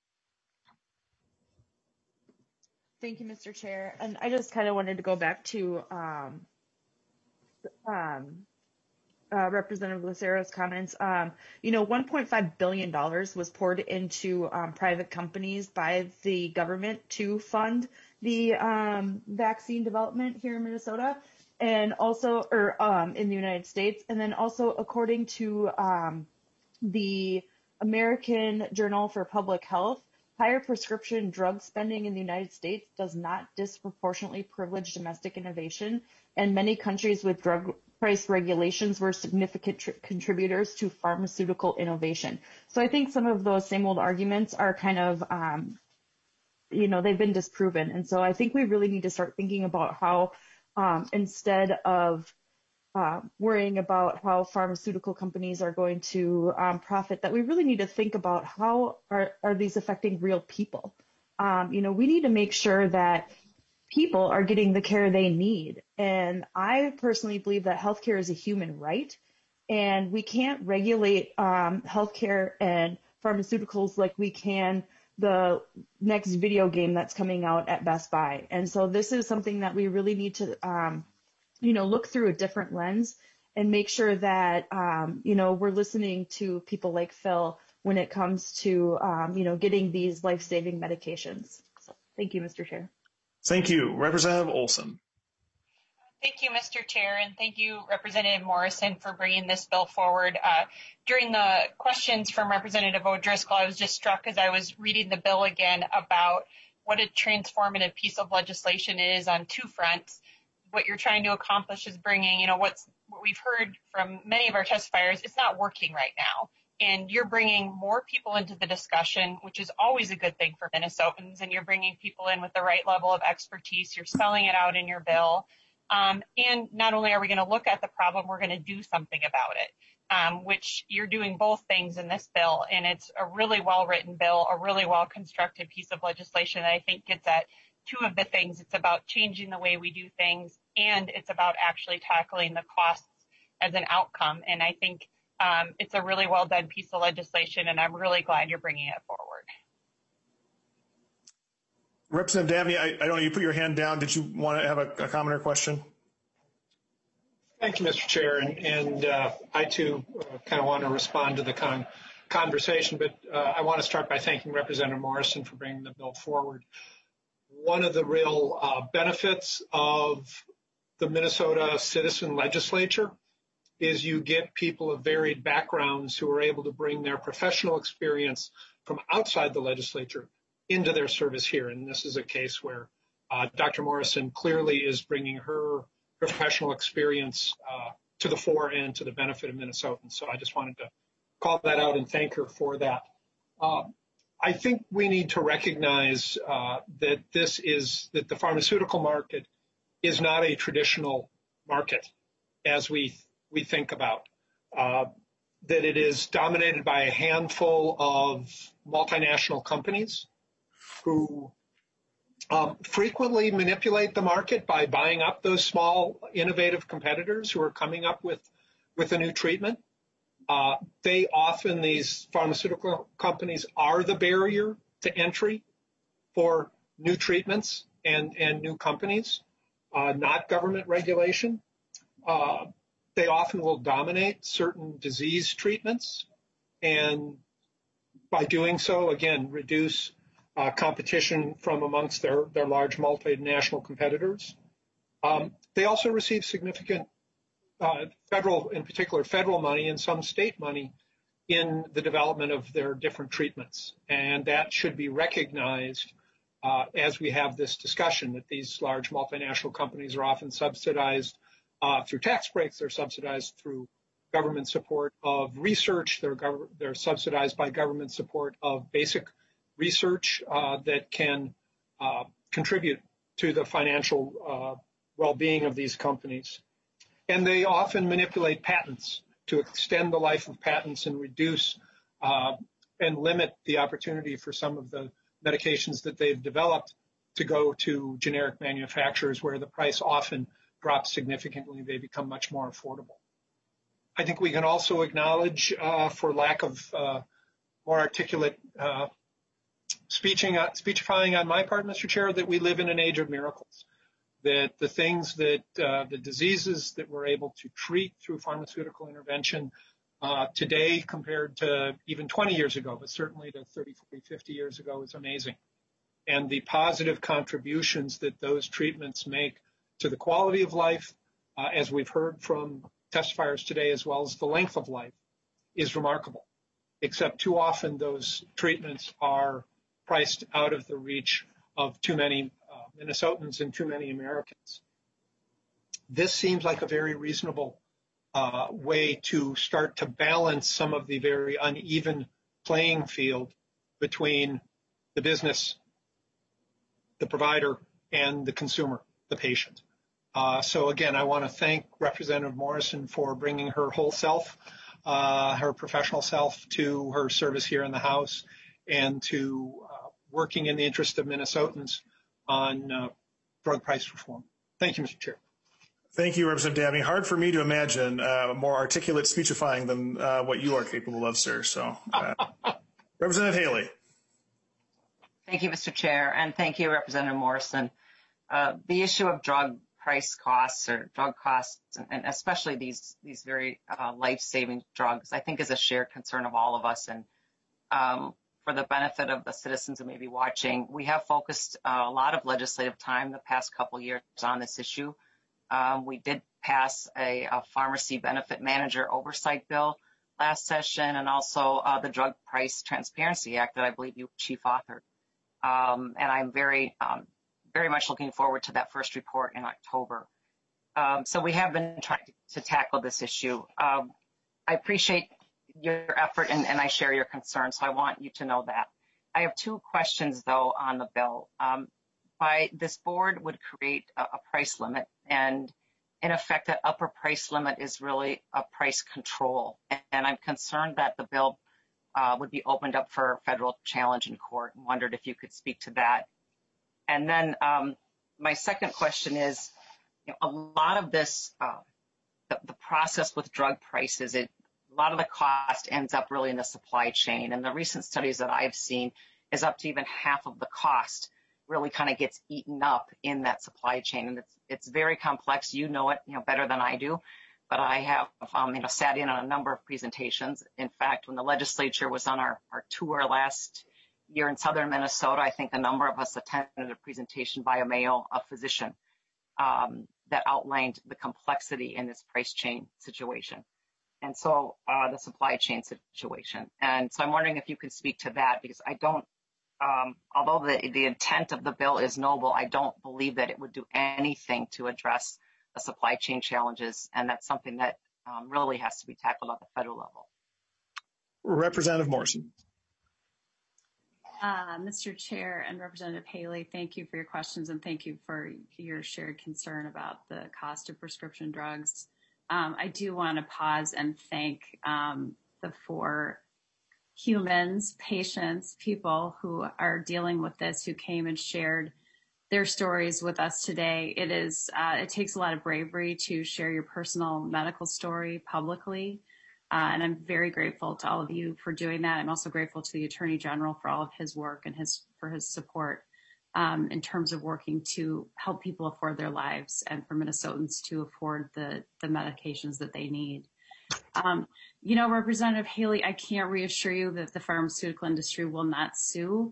Thank you, Mr. Chair. And I just kind of wanted to go back to Representative Lucero's comments. $1.5 billion was poured into private companies by the government to fund the vaccine development here in Minnesota. And also, in the United States, and then also according to the American Journal for Public Health, higher prescription drug spending in the United States does not disproportionately privilege domestic innovation, and many countries with drug price regulations were significant contributors to pharmaceutical innovation. So I think some of those same old arguments are kind of, they've been disproven. And so I think we really need to start thinking about how instead of worrying about how pharmaceutical companies are going to profit, that we really need to think about how are these affecting real people. We need to make sure that people are getting the care they need. And I personally believe that healthcare is a human right, and we can't regulate healthcare and pharmaceuticals like we can the next video game that's coming out at Best Buy. And so this is something that we really need to, look through a different lens and make sure that, we're listening to people like Phil when it comes to, getting these life-saving medications. So, thank you, Mr. Chair. Thank you. Representative Olson. Thank you, Mr. Chair, and thank you, Representative Morrison, for bringing this bill forward. During the questions from Representative O'Driscoll, I was just struck as I was reading the bill again about what a transformative piece of legislation it is on two fronts. What you're trying to accomplish is bringing, what we've heard from many of our testifiers, it's not working right now. And you're bringing more people into the discussion, which is always a good thing for Minnesotans, and you're bringing people in with the right level of expertise. You're spelling it out in your bill. And not only are we going to look at the problem, we're going to do something about it, which you're doing both things in this bill. And it's a really well-written bill, a really well-constructed piece of legislation that I think gets at two of the things. It's about changing the way we do things, and it's about actually tackling the costs as an outcome. And I think it's a really well-done piece of legislation, and I'm really glad you're bringing it forward. Representative Dabney, I don't know, you put your hand down. Did you want to have a comment or question? Thank you, Mr. Chair. And I, too, kind of want to respond to the conversation, but I want to start by thanking Representative Morrison for bringing the bill forward. One of the real benefits of the Minnesota Citizen Legislature is you get people of varied backgrounds who are able to bring their professional experience from outside the legislature into their service here. And this is a case where Dr. Morrison clearly is bringing her professional experience to the fore and to the benefit of Minnesotans. So I just wanted to call that out and thank her for that. I think we need to recognize that the pharmaceutical market is not a traditional market as we think about. That it is dominated by a handful of multinational companies who frequently manipulate the market by buying up those small, innovative competitors who are coming up with a new treatment. These pharmaceutical companies are the barrier to entry for new treatments and new companies, not government regulation. They often will dominate certain disease treatments, and by doing so, again, reduce competition from amongst their large multinational competitors. They also receive significant federal money and some state money in the development of their different treatments. And that should be recognized as we have this discussion, that these large multinational companies are often subsidized through tax breaks. They're subsidized through government support of research. They're subsidized by government support of basic research that can contribute to the financial well-being of these companies. And they often manipulate patents to extend the life of patents and reduce and limit the opportunity for some of the medications that they've developed to go to generic manufacturers, where the price often drops significantly. They become much more affordable. I think we can also acknowledge, for lack of more articulate speechifying on my part, Mr. Chair, that we live in an age of miracles, that the things that the diseases that we're able to treat through pharmaceutical intervention today compared to even 20 years ago, but certainly to 30, 40, 50 years ago, is amazing. And the positive contributions that those treatments make to the quality of life, as we've heard from testifiers today, as well as the length of life, is remarkable. Except too often those treatments are priced out of the reach of too many Minnesotans and too many Americans. This seems like a very reasonable way to start to balance some of the very uneven playing field between the business, the provider, and the consumer, the patient. So again, I want to thank Representative Morrison for bringing her whole self, her professional self, to her service here in the House and to working in the interest of Minnesotans on drug price reform. Thank you, Mr. Chair. Thank you, Representative Dabney. Hard for me to imagine more articulate speechifying than what you are capable of, sir. So, Representative Haley. Thank you, Mr. Chair, and thank you, Representative Morrison. The issue of drug price costs or drug costs, and especially these very life-saving drugs, I think is a shared concern of all of us. And for the benefit of the citizens who may be watching, we have focused a lot of legislative time the past couple years on this issue. We did pass a pharmacy benefit manager oversight bill last session, and also the Drug Price Transparency Act that I believe you chief authored. And I'm very much looking forward to that first report in October. So we have been trying to tackle this issue. I appreciate your effort, and I share your concerns, so I want you to know that. I have two questions, though, on the bill. This board would create a price limit, and in effect, that upper price limit is really a price control. And I'm concerned that the bill would be opened up for federal challenge in court, and wondered if you could speak to that. And then my second question is, a lot of this, the process with drug prices, a lot of the cost ends up really in the supply chain. And the recent studies that I've seen is up to even half of the cost really kind of gets eaten up in that supply chain. And it's very complex. You know it, better than I do. But I have, sat in on a number of presentations. In fact, when the legislature was on our tour last year in southern Minnesota, I think a number of us attended a presentation by a male physician that outlined the complexity in this price chain situation. And so the supply chain situation. And so I'm wondering if you could speak to that, because I don't, although the intent of the bill is noble, I don't believe that it would do anything to address the supply chain challenges. And that's something that really has to be tackled at the federal level. Representative Morrison. Mr. Chair and Representative Haley, thank you for your questions, and thank you for your shared concern about the cost of prescription drugs. I do want to pause and thank the 4 humans, patients, people who are dealing with this, who came and shared their stories with us today. It takes a lot of bravery to share your personal medical story publicly. And I'm very grateful to all of you for doing that. I'm also grateful to the Attorney General for all of his work and for his support in terms of working to help people afford their lives and for Minnesotans to afford the medications that they need. Representative Haley, I can't reassure you that the pharmaceutical industry will not sue.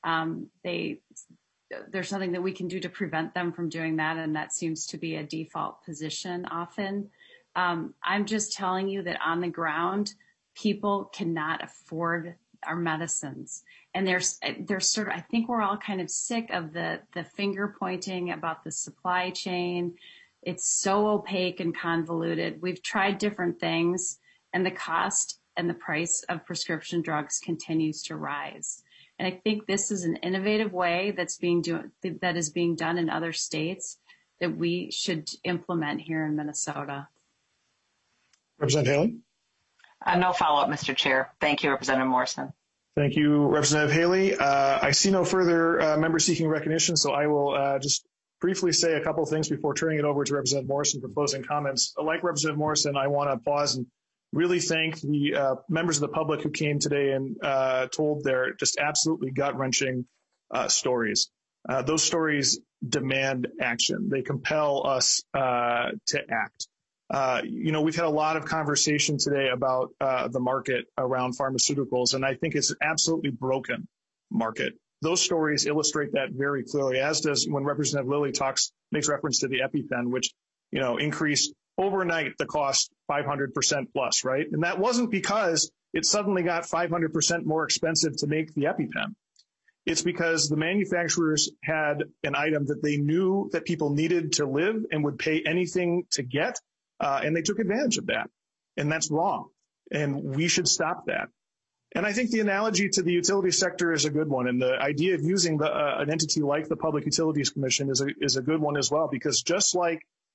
There's nothing that we can do to prevent them from doing that, and that seems to be a default position often. I'm just telling you that on the ground, people cannot afford our medicines. And there's sort of, I think we're all kind of sick of the finger pointing about the supply chain. It's so opaque and convoluted. We've tried different things, and the cost and the price of prescription drugs continues to rise. And I think this is an innovative way that is being done in other states that we should implement here in Minnesota. Representative Haley? No follow-up, Mr. Chair. Thank you, Representative Morrison. Thank you, Representative Haley. I see no further members seeking recognition, so I will just briefly say a couple of things before turning it over to Representative Morrison for closing comments. Like Representative Morrison, I want to pause and really thank the members of the public who came today and told their just absolutely gut-wrenching stories. Those stories demand action. They compel us to act. We've had a lot of conversation today about the market around pharmaceuticals, and I think it's an absolutely broken market. Those stories illustrate that very clearly, as does when Representative Lilly makes reference to the EpiPen, which, increased overnight the cost 500% plus, right? And that wasn't because it suddenly got 500% more expensive to make the EpiPen. It's because the manufacturers had an item that they knew that people needed to live and would pay anything to get. And they took advantage of that. And that's wrong. And we should stop that. And I think the analogy to the utility sector is a good one. And the idea of using an entity like the Public Utilities Commission is a good one as well, because just like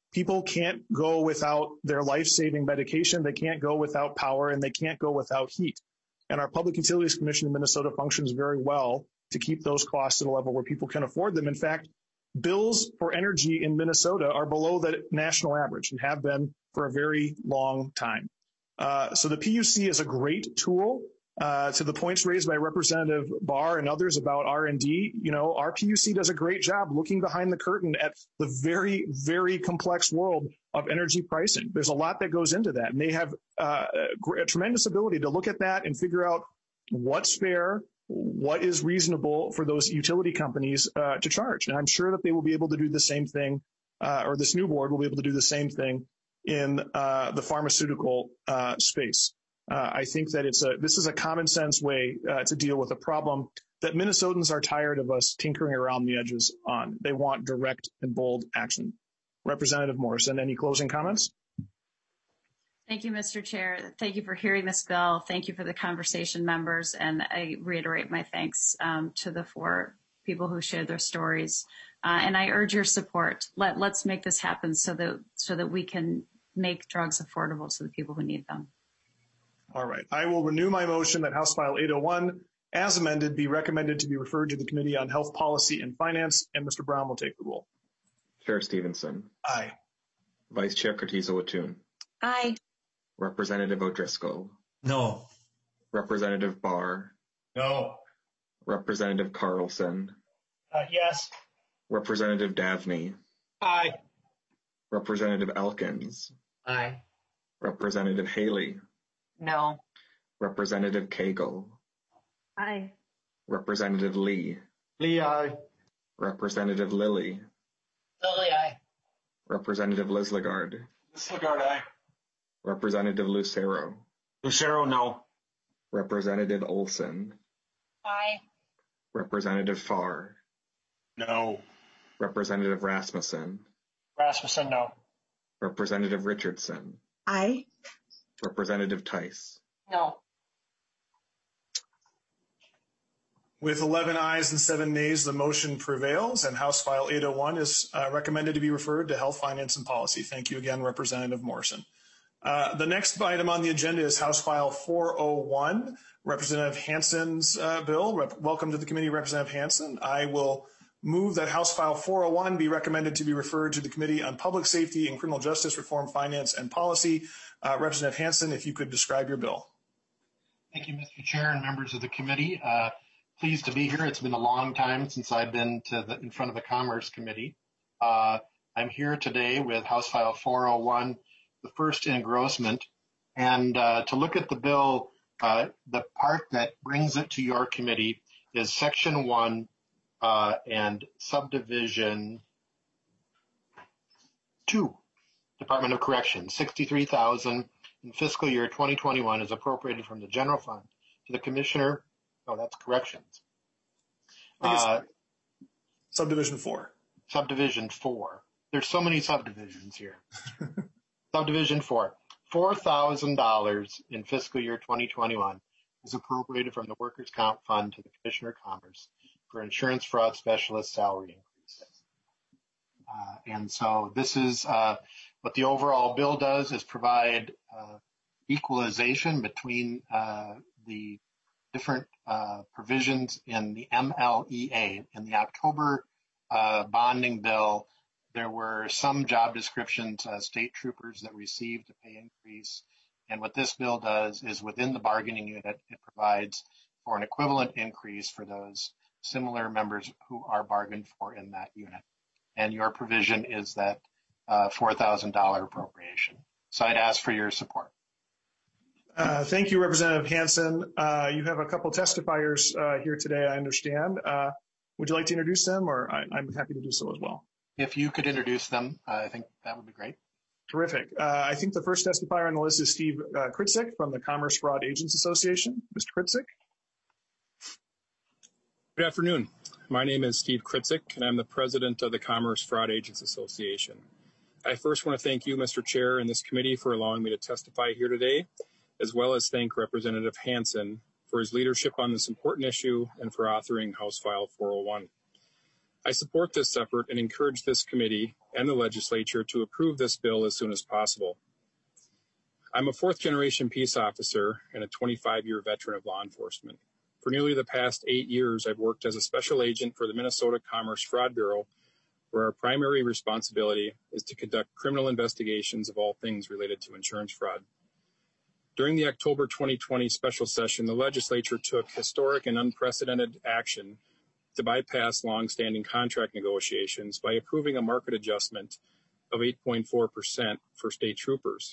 People can't go without their life-saving medication. They can't go without power, and they can't go without heat. And our Public Utilities Commission in Minnesota functions very well to keep those costs at a level where people can afford them. In fact, bills for energy in Minnesota are below the national average and have been for a very long time. So the PUC is a great tool. To the points raised by Representative Barr and others about R&D, our PUC does a great job looking behind the curtain at the very, very complex world of energy pricing. There's a lot that goes into that, and they have a tremendous ability to look at that and figure out what's fair, what is reasonable for those utility companies to charge. And I'm sure that they will be able to do the same thing, or this new board will be able to do the same thing in the pharmaceutical space. I think that this is a common sense way to deal with a problem that Minnesotans are tired of us tinkering around the edges on. They want direct and bold action. Representative Morrison, any closing comments? Thank you, Mr. Chair. Thank you for hearing this bill. Thank you for the conversation, members. And I reiterate my thanks to the 4 people who shared their stories. And I urge your support. Let's make this happen so that we can make drugs affordable to the people who need them. All right. I will renew my motion that House File 801, as amended, be recommended to be referred to the Committee on Health Policy and Finance, and Mr. Brown will take the roll. Chair Stevenson. Aye. Vice Chair Cotizo-Wattoon. Aye. Representative O'Driscoll. No. Representative Barr. No. Representative Carlson. Yes. Representative Davnie. Aye. Representative Elkins. Aye. Representative Haley. No. Representative Cagle. Aye. Representative Lee. Lee, aye. Representative Lilly. Lilly, aye. Representative Leslegard. Leslegard, aye. Representative Lucero. Lucero, no. Representative Olson. Aye. Representative Farr. No. Representative Rasmussen. Rasmussen, no. Representative Richardson. Aye. Representative Tice. No. With 11 ayes and 7 nays, the motion prevails, and House File 801 is recommended to be referred to Health, Finance, and Policy. Thank you again, Representative Morrison. The next item on the agenda is House File 401, Representative Hansen's bill. Welcome to the committee, Representative Hansen. I will move that House File 401 be recommended to be referred to the Committee on Public Safety and Criminal Justice Reform, Finance, and Policy. Representative Hansen, if you could describe your bill. Thank you, Mr. Chair and members of the committee. Pleased to be here. It's been a long time since I've been in front of the Commerce Committee. I'm here today with House File 401, the first engrossment, and to look at the bill, the part that brings it to your committee is Section 1 and Subdivision 2, Department of Corrections, $63,000 in fiscal year 2021 is appropriated from the general fund to the commissioner. Oh, that's corrections. Subdivision 4. Subdivision 4. There's so many subdivisions here. Subdivision 4. $4,000 in fiscal year 2021 is appropriated from the Workers' Comp Fund to the Commissioner of Commerce for insurance fraud specialist salary increases. And so this is what the overall bill does is provide equalization between the different provisions in the MLEA. In the October bonding bill, there were some job descriptions, state troopers that received a pay increase. And what this bill does is within the bargaining unit, it provides for an equivalent increase for those similar members who are bargained for in that unit. And your provision is that $4,000 appropriation. So I'd ask for your support. Thank you, Representative Hansen. You have a couple testifiers here today, I understand. Would you like to introduce them, or I'm happy to do so as well? If you could introduce them, I think that would be great. Terrific. I think the first testifier on the list is Steve Kritzik from the Commerce Fraud Agents Association. Mr. Kritzik. Good afternoon. My name is Steve Kritzik, and I'm the president of the Commerce Fraud Agents Association. I first want to thank you, Mr. Chair, and this committee for allowing me to testify here today, as well as thank Representative Hansen for his leadership on this important issue and for authoring House File 401. I support this effort and encourage this committee and the legislature to approve this bill as soon as possible. I'm a fourth-generation peace officer and a 25-year veteran of law enforcement. For nearly the past 8 years, I've worked as a special agent for the Minnesota Commerce Fraud Bureau, where our primary responsibility is to conduct criminal investigations of all things related to insurance fraud. During the October 2020 special session, the legislature took historic and unprecedented action to bypass long-standing contract negotiations by approving a market adjustment of 8.4% for state troopers.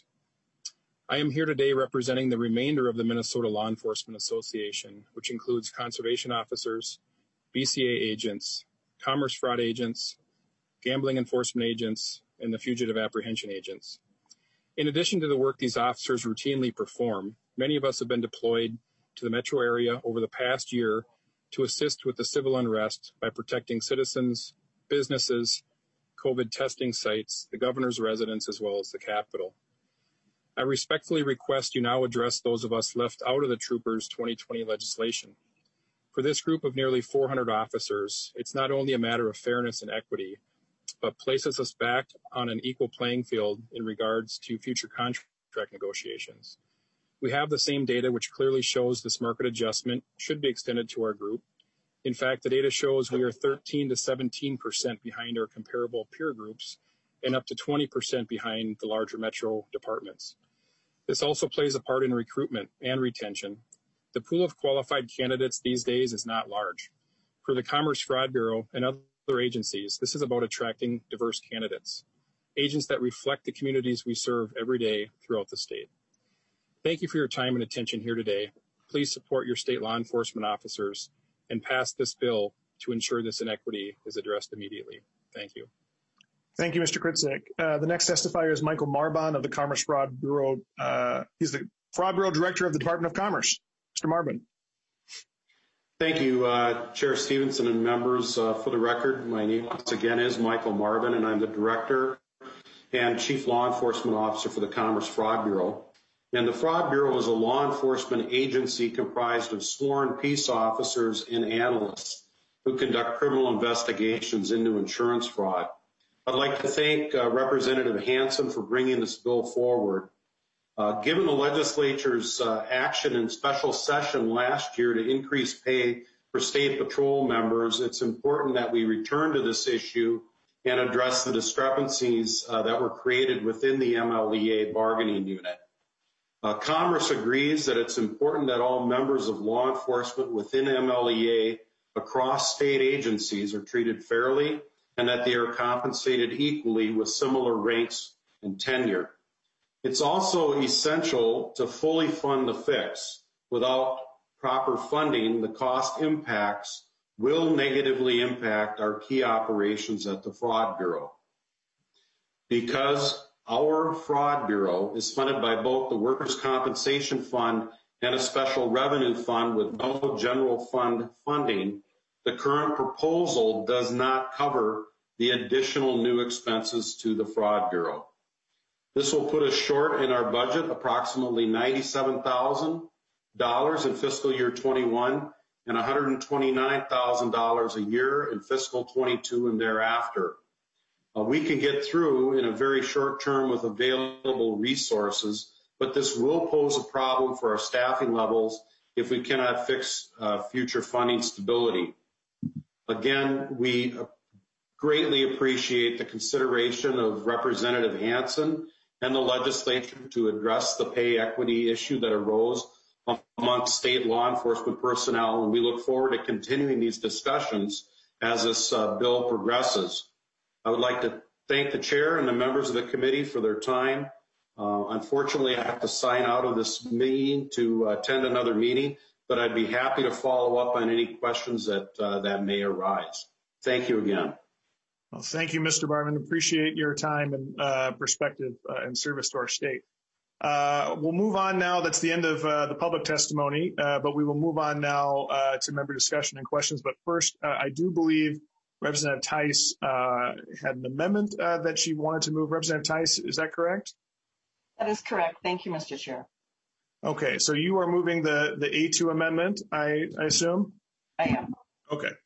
I am here today representing the remainder of the Minnesota Law Enforcement Association, which includes conservation officers, BCA agents, commerce fraud agents, gambling enforcement agents, and the fugitive apprehension agents. In addition to the work these officers routinely perform, many of us have been deployed to the metro area over the past year to assist with the civil unrest by protecting citizens, businesses, COVID testing sites, the governor's residence, as well as the Capitol. I respectfully request you now address those of us left out of the Troopers 2020 legislation. For this group of nearly 400 officers, it's not only a matter of fairness and equity, but places us back on an equal playing field in regards to future contract negotiations. We have the same data which clearly shows this market adjustment should be extended to our group. In fact, the data shows we are 13 to 17% behind our comparable peer groups and up to 20% behind the larger metro departments. This also plays a part in recruitment and retention. The pool of qualified candidates these days is not large. For the Commerce Fraud Bureau and other agencies, this is about attracting diverse candidates, agents that reflect the communities we serve every day throughout the state. Thank you for your time and attention here today. Please support your state law enforcement officers and pass this bill to ensure this inequity is addressed immediately. Thank you. Thank you, Mr. Kritzik. The next testifier is Michael Marbon of the Commerce Fraud Bureau. He's the Fraud Bureau Director of the Department of Commerce. Mr. Marbon. Thank you, Chair Stevenson and members. For the record, my name once again is Michael Marbon, and I'm the Director and Chief Law Enforcement Officer for the Commerce Fraud Bureau. And the Fraud Bureau is a law enforcement agency comprised of sworn peace officers and analysts who conduct criminal investigations into insurance fraud. I'd like to thank Representative Hansen for bringing this bill forward. Given the legislature's action in special session last year to increase pay for state patrol members, it's important that we return to this issue and address the discrepancies that were created within the MLEA bargaining unit. Commerce agrees that it's important that all members of law enforcement within MLEA across state agencies are treated fairly and that they are compensated equally with similar ranks and tenure. It's also essential to fully fund the fix. Without proper funding, the cost impacts will negatively impact our key operations at the Fraud Bureau. Because our Fraud Bureau is funded by both the Workers' Compensation Fund and a special revenue fund with no general fund funding, the current proposal does not cover the additional new expenses to the Fraud Bureau. This will put us short in our budget, approximately $97,000 in fiscal year 21 and $129,000 a year in fiscal 22 and thereafter. We can get through in a very short term with available resources, but this will pose a problem for our staffing levels if we cannot fix future funding stability. Again, we greatly appreciate the consideration of Representative Hansen and the legislature to address the pay equity issue that arose amongst state law enforcement personnel, and we look forward to continuing these discussions as this bill progresses. I would like to thank the chair and the members of the committee for their time. Unfortunately, I have to sign out of this meeting to attend another meeting, but I'd be happy to follow up on any questions that may arise. Thank you again. Well, thank you, Mr. Barman. Appreciate your time and perspective and service to our state. We'll move on now. That's the end of the public testimony, but we will move on now to member discussion and questions. But first, I do believe Representative Tice had an amendment that she wanted to move. Representative Tice, is that correct? That is correct. Thank you, Mr. Chair. Okay, so you are moving the A2 amendment, I assume? I am. Okay,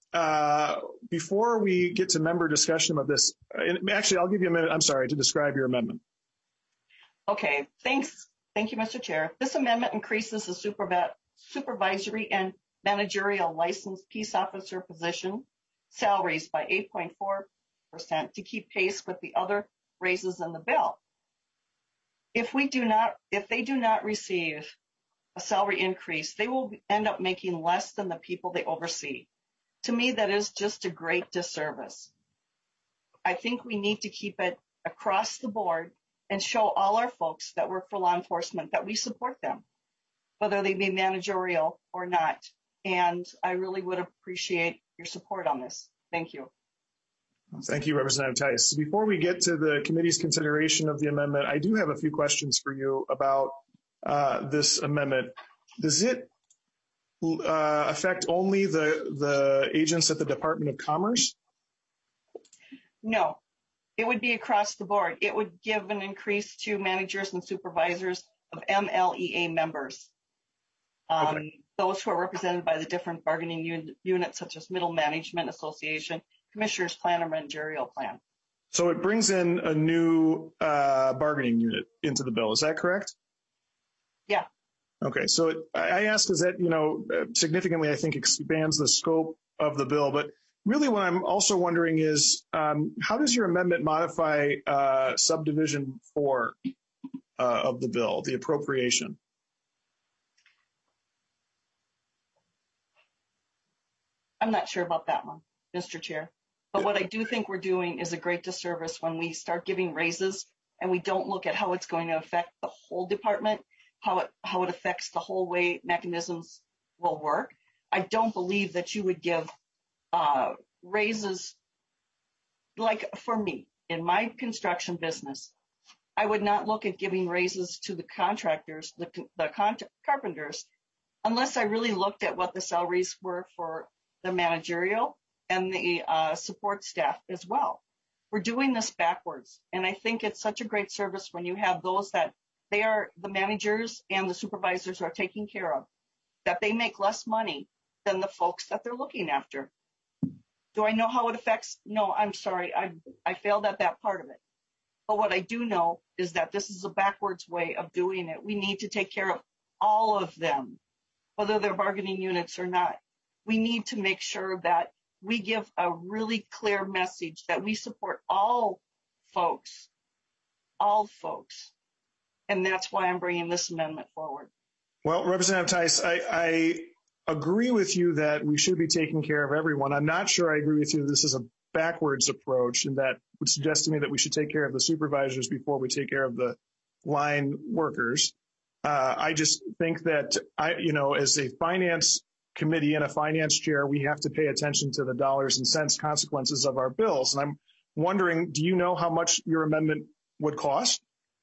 before we get to member discussion of this, and actually, I'll give you a minute, I'm sorry, to describe your amendment. Okay, thanks. Thank you, Mr. Chair. This amendment increases the supervisory and managerial licensed peace officer position salaries by 8.4% to keep pace with the other raises in the bill. If they do not receive a salary increase, they will end up making less than the people they oversee. To me, that is just a great disservice. I think we need to keep it across the board and show all our folks that work for law enforcement that we support them, whether they be managerial or not. And I really would appreciate your support on this. Thank you. Thank you, Representative Tice. Before we get to the committee's consideration of the amendment, I do have a few questions for you about this amendment. Does it affect only the agents at the Department of Commerce? No, it would be across the board. It would give an increase to managers and supervisors of MLEA members. Okay. Those who are represented by the different bargaining units, such as Middle Management Association, Commissioners Plan, or Managerial Plan. So it brings in a new bargaining unit into the bill. Is that correct? Yeah. Okay. So I ask because that, significantly, I think, expands the scope of the bill. But really what I'm also wondering is how does your amendment modify subdivision 4 of the bill, the appropriation? I'm not sure about that one, Mr. Chair. But what I do think we're doing is a great disservice when we start giving raises and we don't look at how it's going to affect the whole department, how it affects the whole way mechanisms will work. I don't believe that you would give raises, like for me, in my construction business, I would not look at giving raises to the contractors, the carpenters, unless I really looked at what the salaries were for the managerial and the support staff as well. We're doing this backwards. And I think it's such a great service when you have those that they are the managers and the supervisors are taking care of, that they make less money than the folks that they're looking after. Do I know how it affects? No, I'm sorry. I failed at that part of it. But what I do know is that this is a backwards way of doing it. We need to take care of all of them, whether they're bargaining units or not. We need to make sure that we give a really clear message that we support all folks. And that's why I'm bringing this amendment forward. Well, Representative Tice, I agree with you that we should be taking care of everyone. I'm not sure I agree with you that this is a backwards approach, and that would suggest to me that we should take care of the supervisors before we take care of the line workers. I just think that, as a finance committee and a finance chair, we have to pay attention to the dollars and cents consequences of our bills. And I'm wondering, do you know how much your amendment would cost?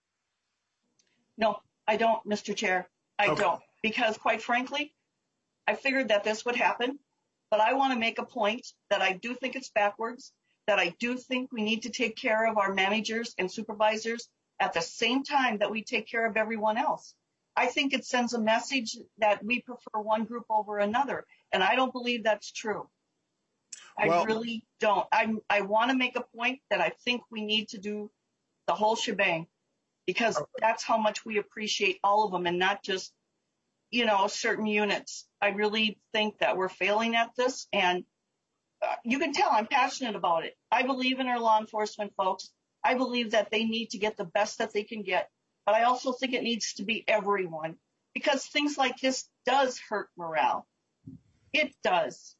No, I don't, Mr. Chair. I don't. Because quite frankly, I figured that this would happen. But I want to make a point that I do think it's backwards, that I do think we need to take care of our managers and supervisors at the same time that we take care of everyone else. I think it sends a message that we prefer one group over another, and I don't believe that's true. I really don't. I want to make a point that I think we need to do the whole shebang, because that's how much we appreciate all of them and not just, certain units. I really think that we're failing at this, and you can tell I'm passionate about it. I believe in our law enforcement folks. I believe that they need to get the best that they can get. But I also think it needs to be everyone, because things like this does hurt morale. It does.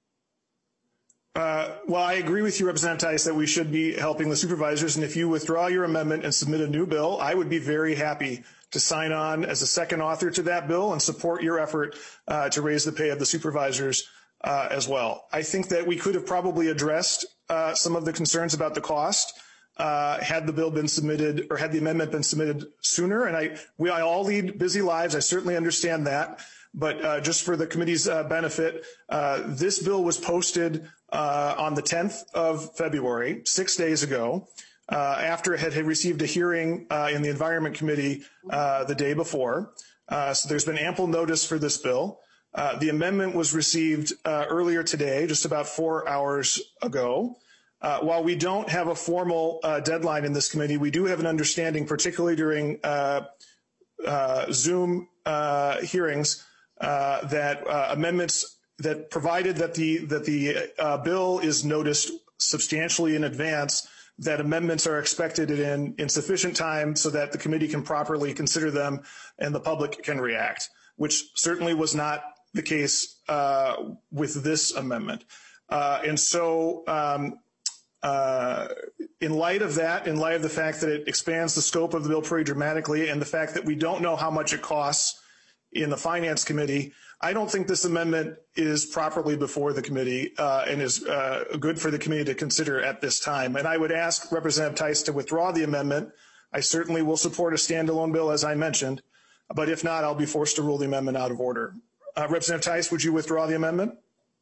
Well, I agree with you, Representative Tice, that we should be helping the supervisors. And if you withdraw your amendment and submit a new bill, I would be very happy to sign on as a second author to that bill and support your effort to raise the pay of the supervisors as well. I think that we could have probably addressed some of the concerns about the cost had the bill been submitted, or had the amendment been submitted sooner. And we all lead busy lives. I certainly understand that. But just for the committee's benefit, this bill was posted on the 10th of February, 6 days ago, after it had received a hearing in the Environment Committee the day before. So there's been ample notice for this bill. The amendment was received earlier today, just about 4 hours ago. While we don't have a formal deadline in this committee, we do have an understanding, particularly during Zoom hearings, that amendments that provided that the bill is noticed substantially in advance, that amendments are expected in sufficient time so that the committee can properly consider them and the public can react, which certainly was not the case with this amendment. And so in light of that, in light of the fact that it expands the scope of the bill pretty dramatically and the fact that we don't know how much it costs in the Finance Committee, I don't think this amendment is properly before the committee and is good for the committee to consider at this time. And I would ask Representative Tice to withdraw the amendment. I certainly will support a standalone bill, as I mentioned, but if not, I'll be forced to rule the amendment out of order. Representative Tice, would you withdraw the amendment?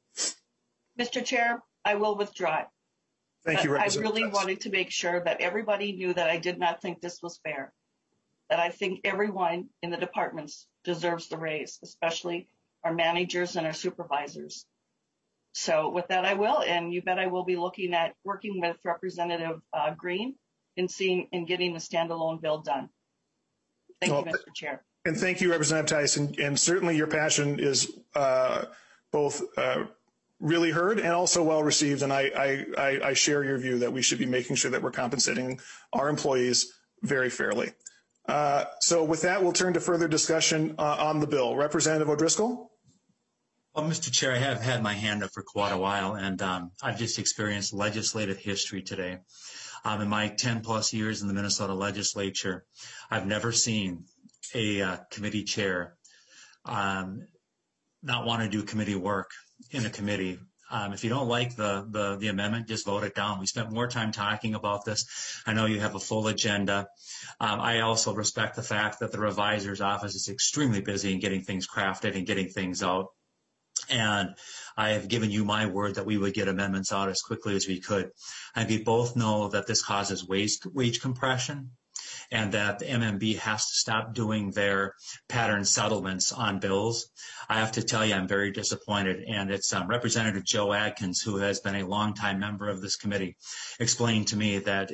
Mr. Chair, I will withdraw it. Thank you, I Representative really Tice. wanted to make sure that everybody knew that I did not think this was fair, that I think everyone in the departments deserves the raise, especially our managers and our supervisors. So with that, I will, and you bet I will be looking at working with Representative Green and getting the standalone bill done. Thank you, Mr. Chair. And thank you, Representative Tice, and certainly your passion is both really heard and also well received, and I share your view that we should be making sure that we're compensating our employees very fairly. So with that, we'll turn to further discussion on the bill. Representative O'Driscoll? Well, Mr. Chair, I have had my hand up for quite a while, and I've just experienced legislative history today. In my 10-plus years in the Minnesota legislature, I've never seen a committee chair not want to do committee work in a committee. If you don't like the amendment, just vote it down. We spent more time talking about this. I know you have a full agenda. I also respect the fact that the revisor's office is extremely busy in getting things crafted and getting things out. And I have given you my word that we would get amendments out as quickly as we could. And we both know that this causes wage compression and that the MMB has to stop doing their pattern settlements on bills. I have to tell you, I'm very disappointed. And it's Representative Joe Adkins, who has been a longtime member of this committee, explained to me that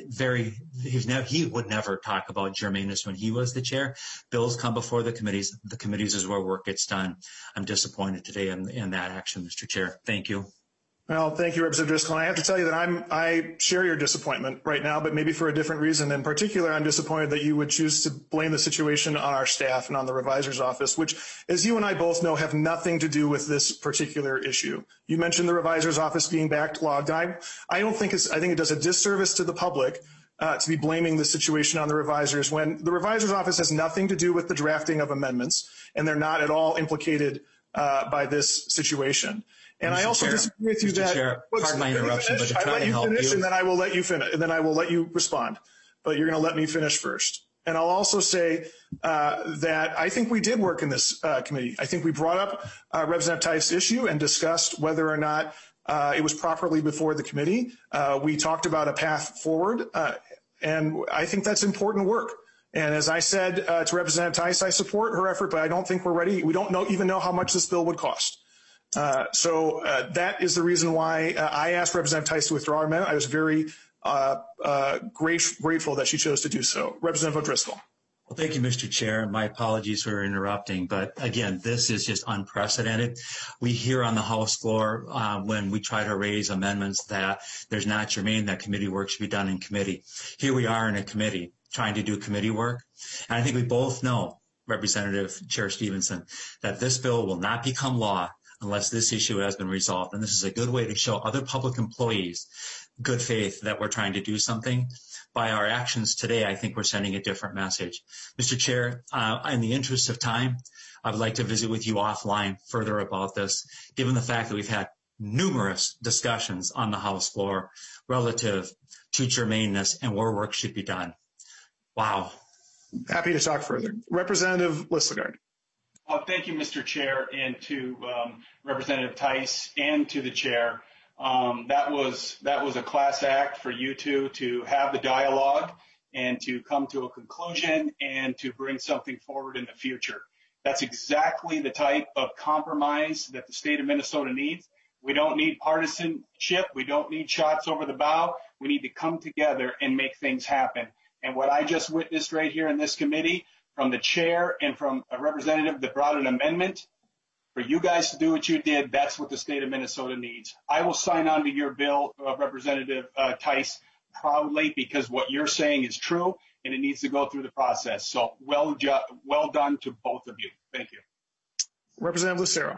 he would never talk about germaneness when he was the chair. Bills come before the committees. The committees is where work gets done. I'm disappointed today in that action, Mr. Chair. Thank you. Well, thank you, Representative Driscoll. And I have to tell you that I share your disappointment right now, but maybe for a different reason. In particular, I'm disappointed that you would choose to blame the situation on our staff and on the revisor's office, which, as you and I both know, have nothing to do with this particular issue. You mentioned the revisor's office being backlogged. I think it does a disservice to the public to be blaming the situation on the revisors when the revisor's office has nothing to do with the drafting of amendments, and they're not at all implicated by this situation. And I also disagree with you that. Chair, pardon my interruption, but to try to help you. And then I will let you finish, and then I will let you respond. But you're going to let me finish first. And I'll also say that I think we did work in this committee. I think we brought up Representative Tice's issue and discussed whether or not it was properly before the committee. We talked about a path forward, and I think that's important work. And as I said to Representative Tice, I support her effort, but I don't think we're ready. We don't even know how much this bill would cost. So that is the reason why I asked Representative Tice to withdraw her amendment. I was very grateful that she chose to do so. Representative O'Driscoll. Well, thank you, Mr. Chair. My apologies for interrupting, but again, this is just unprecedented. We hear on the House floor when we try to raise amendments that there's not germane, that committee work should be done in committee. Here we are in a committee trying to do committee work, and I think we both know, Representative Chair Stevenson, that this bill will not become law unless this issue has been resolved. And this is a good way to show other public employees good faith that we're trying to do something. By our actions today, I think we're sending a different message. Mr. Chair, in the interest of time, I would like to visit with you offline further about this, given the fact that we've had numerous discussions on the House floor relative to germaneness and where work should be done. Wow. Happy to talk further. Representative Listlegard. Thank you, Mr. Chair, and to Representative Tice and to the chair. That was a class act for you two to have the dialogue and to come to a conclusion and to bring something forward in the future. That's exactly the type of compromise that the state of Minnesota needs. We don't need partisanship. We don't need shots over the bow. We need to come together and make things happen. And what I just witnessed right here in this committee from the chair and from a representative that brought an amendment, for you guys to do what you did, that's what the state of Minnesota needs. I will sign on to your bill, Representative Tice, proudly, because what you're saying is true and it needs to go through the process. So well done to both of you. Thank you. Representative Lucero.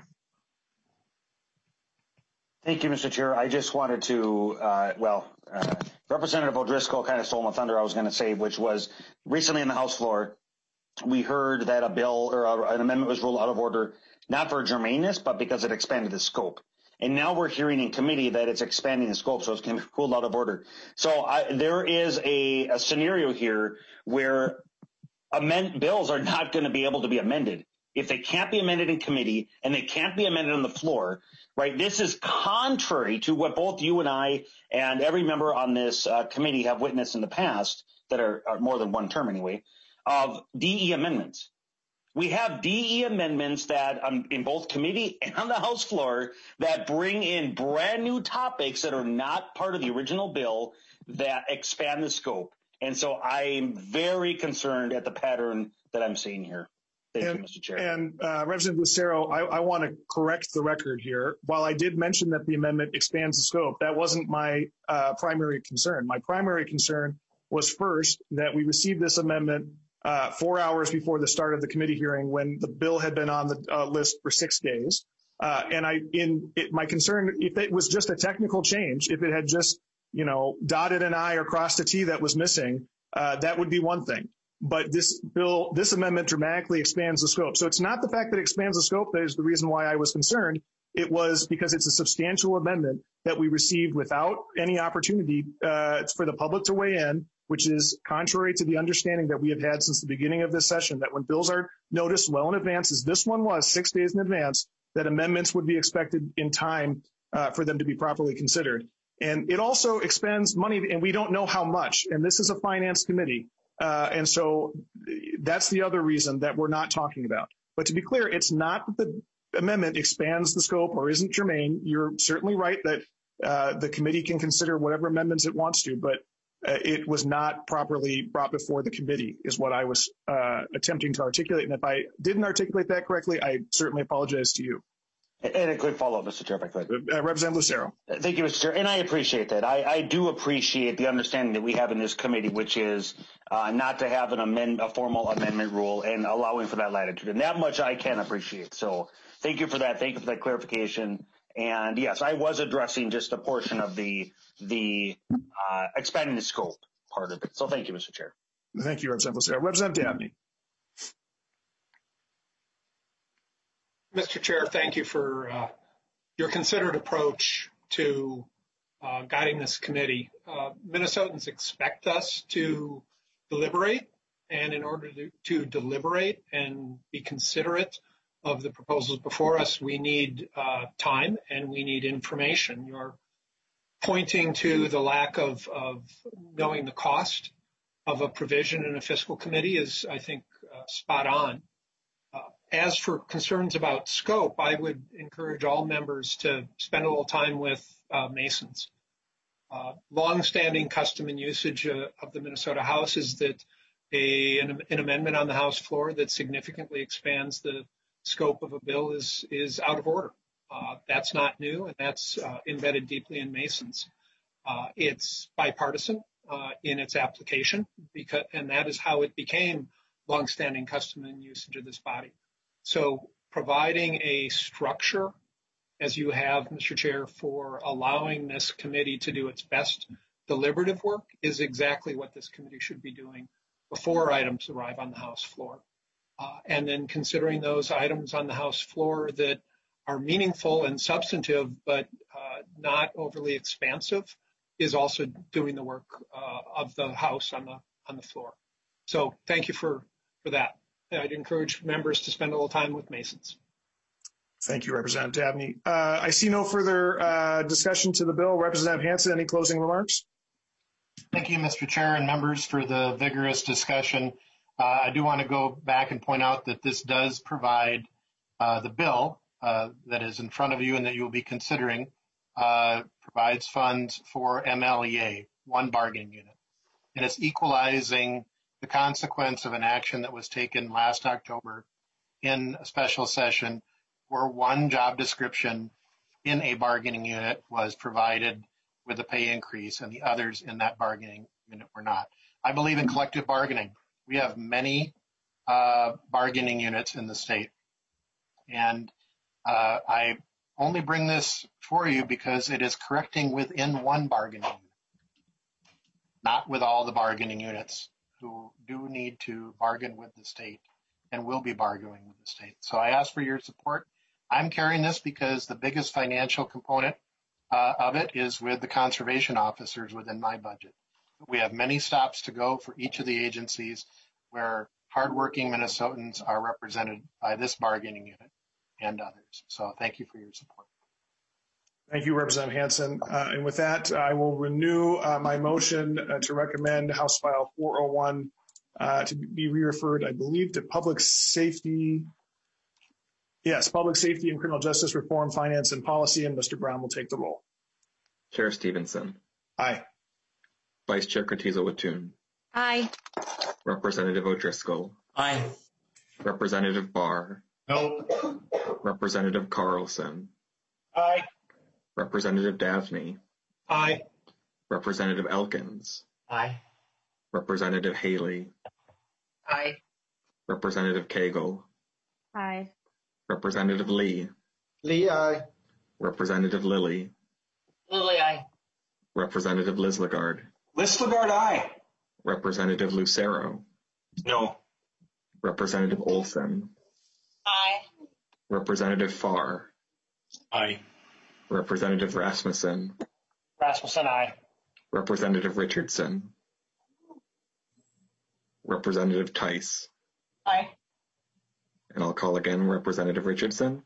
Thank you, Mr. Chair. I just wanted to, Representative O'Driscoll kind of stole my thunder, I was going to say, which was recently on the House floor, we heard that a bill or an amendment was ruled out of order, not for germaneness, but because it expanded the scope. And now we're hearing in committee that it's expanding the scope, so it's going to be ruled out of order. So there is a scenario here where bills are not going to be able to be amended. If they can't be amended in committee and they can't be amended on the floor, right, this is contrary to what both you and I and every member on this committee have witnessed in the past that are more than one term anyway, of DE amendments. We have DE amendments that in both committee and on the House floor that bring in brand new topics that are not part of the original bill that expand the scope. And so I'm very concerned at the pattern that I'm seeing here. Thank you, Mr. Chair. And Representative Lucero, I want to correct the record here. While I did mention that the amendment expands the scope, that wasn't my primary concern. My primary concern was first that we received this amendment 4 hours before the start of the committee hearing when the bill had been on the list for 6 days. My concern, if it was just a technical change, if it had just, dotted an I or crossed a T that was missing, that would be one thing. But this amendment dramatically expands the scope. So it's not the fact that it expands the scope that is the reason why I was concerned. It was because it's a substantial amendment that we received without any opportunity for the public to weigh in, which is contrary to the understanding that we have had since the beginning of this session, that when bills are noticed well in advance, as this one was 6 days in advance, that amendments would be expected in time for them to be properly considered. And it also expends money, and we don't know how much. And this is a finance committee. And so that's the other reason that we're not talking about. But to be clear, it's not that the amendment expands the scope or isn't germane. You're certainly right that the committee can consider whatever amendments it wants to, but it was not properly brought before the committee is what I was attempting to articulate. And if I didn't articulate that correctly, I certainly apologize to you. And a quick follow-up, Mr. Chair, if I could. Representative Lucero. Thank you, Mr. Chair. And I appreciate that. I do appreciate the understanding that we have in this committee, which is not to have a formal amendment rule and allowing for that latitude. And that much I can appreciate. So thank you for that. Thank you for that clarification. And yes, I was addressing just a portion of the expanding the scope part of it. So thank you, Mr. Chair. Thank you, Representative Lucero. Representative Dabney. Mr. Chair, thank you for your considered approach to guiding this committee. Minnesotans expect us to deliberate, and in order to deliberate and be considerate of the proposals before us, we need time and we need information. You're pointing to the lack of knowing the cost of a provision in a fiscal committee is, I think, spot on. As for concerns about scope, I would encourage all members to spend a little time with Masons. Long-standing custom and usage of the Minnesota House is that an amendment on the House floor that significantly expands the scope of a bill is out of order. That's not new, and that's embedded deeply in Masons. It's bipartisan in its application, and that is how it became long-standing custom and usage of this body. So providing a structure, as you have, Mr. Chair, for allowing this committee to do its best deliberative work is exactly what this committee should be doing before items arrive on the House floor. And then considering those items on the House floor that are meaningful and substantive, but not overly expansive, is also doing the work of the House on the floor. So thank you for that. I'd encourage members to spend a little time with Masons. Thank you, Representative Dabney. I see no further discussion to the bill. Representative Hansen, any closing remarks? Thank you, Mr. Chair and members, for the vigorous discussion. I do want to go back and point out that this does provide the bill that is in front of you and that you will be considering provides funds for MLEA, one bargaining unit. And it's equalizing the consequence of an action that was taken last October in a special session where one job description in a bargaining unit was provided with a pay increase and the others in that bargaining unit were not. I believe in collective bargaining. We have many bargaining units in the state. And I only bring this for you because it is correcting within one bargaining unit, not with all the bargaining units who do need to bargain with the state and will be bargaining with the state. So I ask for your support. I'm carrying this because the biggest financial component of it is with the conservation officers within my budget. We have many stops to go for each of the agencies where hardworking Minnesotans are represented by this bargaining unit and others. So thank you for your support. Thank you, Representative Hansen. And with that, I will renew my motion to recommend House File 401 to be re-referred, I believe, to Public Safety. Yes, Public Safety and Criminal Justice Reform, Finance, and Policy, and Mr. Brown will take the roll. Chair Stevenson. Aye. Vice Chair Cotizo-Wattoon. Aye. Representative O'Driscoll. Aye. Representative Barr. No. Representative Carlson. Aye. Representative Davnie. Aye. Representative Elkins. Aye. Representative Haley. Aye. Representative Cagle. Aye. Representative Lee. Lee, aye. Representative Lilly. Lilly, aye. Representative Lislagard. Lislagard, aye. Representative Lucero. No. Representative Olson. Aye. Representative Farr. Aye. Representative Rasmussen. Rasmussen, aye. Representative Richardson. Representative Tice. Aye. And I'll call again Representative Richardson.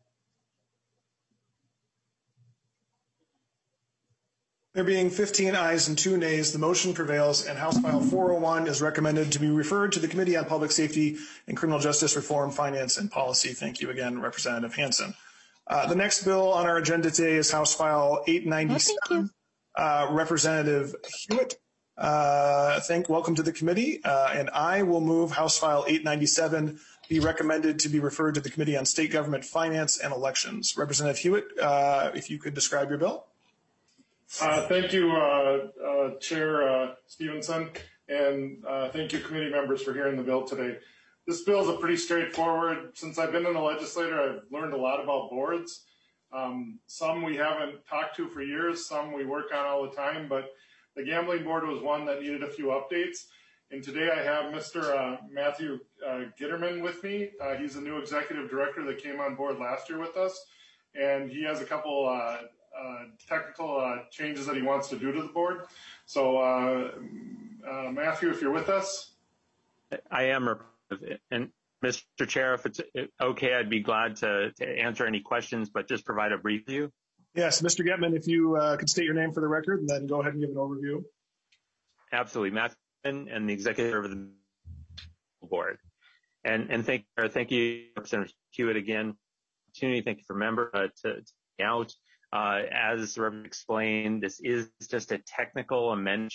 There being 15 ayes and 2 nays, the motion prevails, and House File 401 is recommended to be referred to the Committee on Public Safety and Criminal Justice Reform, Finance, and Policy. Thank you again, Representative Hansen. The next bill on our agenda today is House File 897. Representative Hewitt, welcome to the committee, and I will move House File 897 be recommended to be referred to the Committee on State Government, Finance, and Elections. Representative Hewitt, if you could describe your bill. Thank you, Chair Stevenson, and thank you, committee members, for hearing the bill today. This bill is pretty straightforward. Since I've been in the legislature, I've learned a lot about boards. Some we haven't talked to for years, some we work on all the time, but the gambling board was one that needed a few updates. And today I have Mr. Matthew Gitterman with me. He's a new executive director that came on board last year with us, and he has a couple technical changes that he wants to do to the board. So, Matthew, if you're with us. I am, and Mr. Chair, if it's okay, I'd be glad to answer any questions, but just provide a brief view. Yes, Mr. Getman, if you could state your name for the record and then go ahead and give an overview. Absolutely, Matthew, and the executive of the board. And thank you, Representative Hewitt, again. Opportunity. Thank you for member to out. As the Reverend explained, this is just a technical amendment,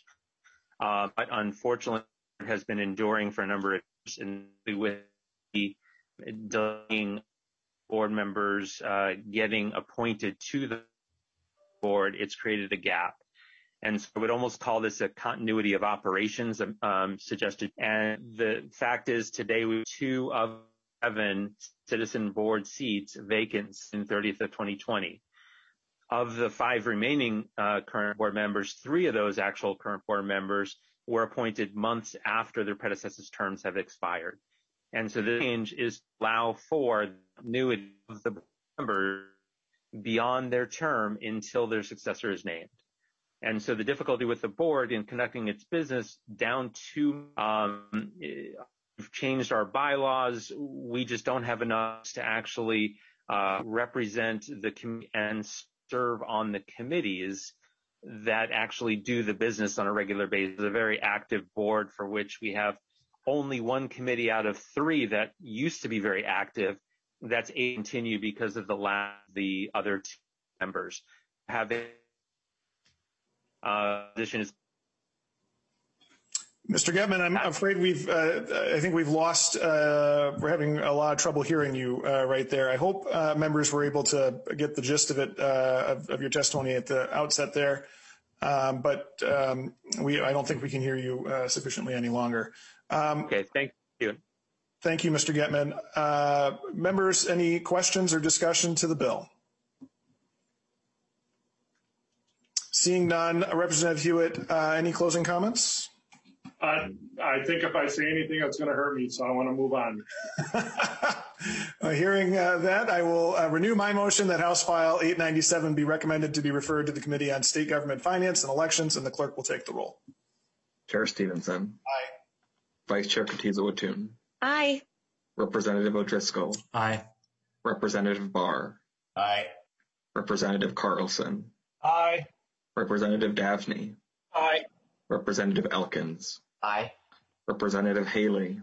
but unfortunately it has been enduring for a number of years, and with the delaying board members getting appointed to the board, it's created a gap. And so I would almost call this a continuity of operations suggested. And the fact is today we have 2 of 7 citizen board seats vacant in 30th of 2020. Of the 5 remaining current board members, 3 of those actual current board members were appointed months after their predecessors' terms have expired. And so the change is to allow for continuity of the members beyond their term until their successor is named. And so the difficulty with the board in conducting its business down to we've changed our bylaws. We just don't have enough to actually represent the committee and serve on the committees that actually do the business on a regular basis. A very active board for which we have only one committee out of 3 that used to be very active that's able to continue because of the other 2 members having position is. Mr. Getman, I'm afraid I think we've lost, we're having a lot of trouble hearing you right there. I hope members were able to get the gist of it, of your testimony at the outset there. But I don't think we can hear you sufficiently any longer. Okay, thank you. Thank you, Mr. Getman. Members, any questions or discussion to the bill? Seeing none, Representative Hewitt, any closing comments? I think if I say anything, it's going to hurt me, so I want to move on. Hearing that, I will renew my motion that House File 897 be recommended to be referred to the Committee on State Government Finance and Elections, and the clerk will take the roll. Chair Stevenson. Aye. Vice Chair Katiza-Watun. Aye. Representative O'Driscoll. Aye. Representative Barr. Aye. Representative Carlson. Aye. Representative Davnie. Aye. Representative Elkins. Aye. Representative Haley.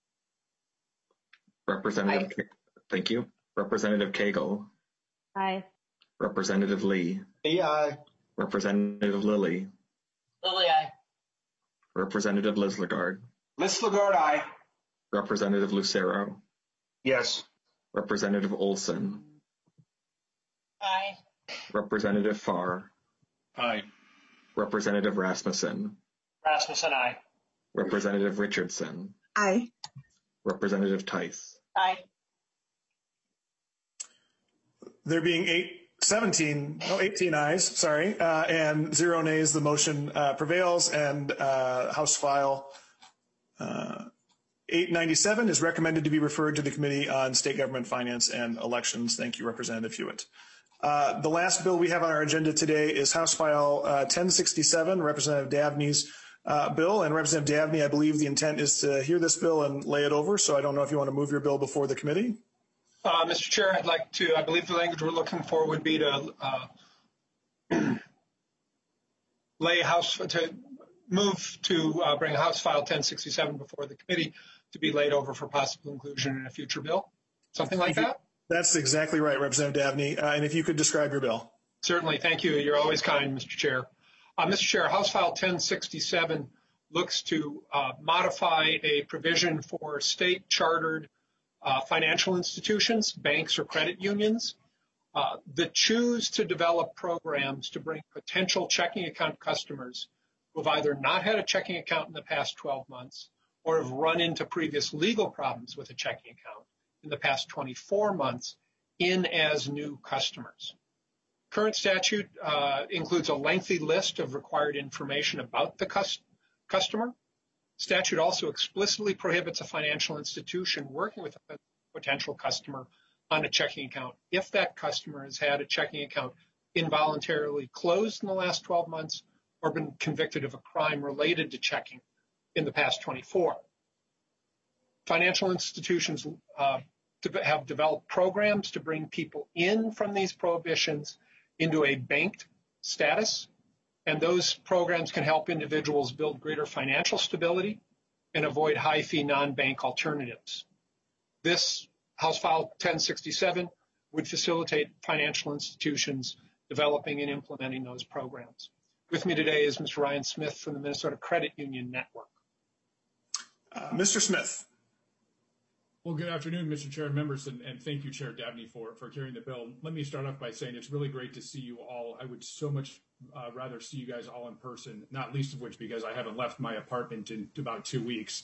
Thank you. Representative Cagle. Aye. Representative Lee. Aye. Representative Lilly. Lily, aye. Representative Liz Lagarde. Liz Lagarde, aye. Representative Lucero. Yes. Representative Olson. Aye. Representative Farr. Aye. Representative Rasmussen. Rasmussen, aye. Representative Richardson. Aye. Representative Tice. Aye. There being 18 ayes, sorry, and 0 nays, the motion prevails, and House File 897 is recommended to be referred to the Committee on State Government Finance and Elections. Thank you, Representative Hewitt. The last bill we have on our agenda today is House File 1067, Representative Davnie's bill. And Representative Davnie, I believe the intent is to hear this bill and lay it over, so I don't know if you want to move your bill before the committee. Mr. Chair, I believe the language we're looking for would be to bring House File 1067 before the committee to be laid over for possible inclusion in a future bill. Something like that? That's exactly right, Representative Davnie. And if you could describe your bill. Certainly. Thank you. You're always kind, Mr. Chair. Mr. Chair, House File 1067 looks to modify a provision for state chartered financial institutions, banks or credit unions, that choose to develop programs to bring potential checking account customers who have either not had a checking account in the past 12 months or have run into previous legal problems with a checking account in the past 24 months in as new customers. Current statute includes a lengthy list of required information about the customer. Statute also explicitly prohibits a financial institution working with a potential customer on a checking account if that customer has had a checking account involuntarily closed in the last 12 months or been convicted of a crime related to checking in the past 24. Financial institutions have developed programs to bring people in from these prohibitions into a banked status, and those programs can help individuals build greater financial stability and avoid high-fee non-bank alternatives. This House File 1067 would facilitate financial institutions developing and implementing those programs. With me today is Mr. Ryan Smith from the Minnesota Credit Union Network. Mr. Smith. Well, good afternoon, Mr. Chair and members, and thank you, Chair Davnie, for carrying the bill. Let me start off by saying it's really great to see you all. I would so much rather see you guys all in person, not least of which because I haven't left my apartment in about 2 weeks.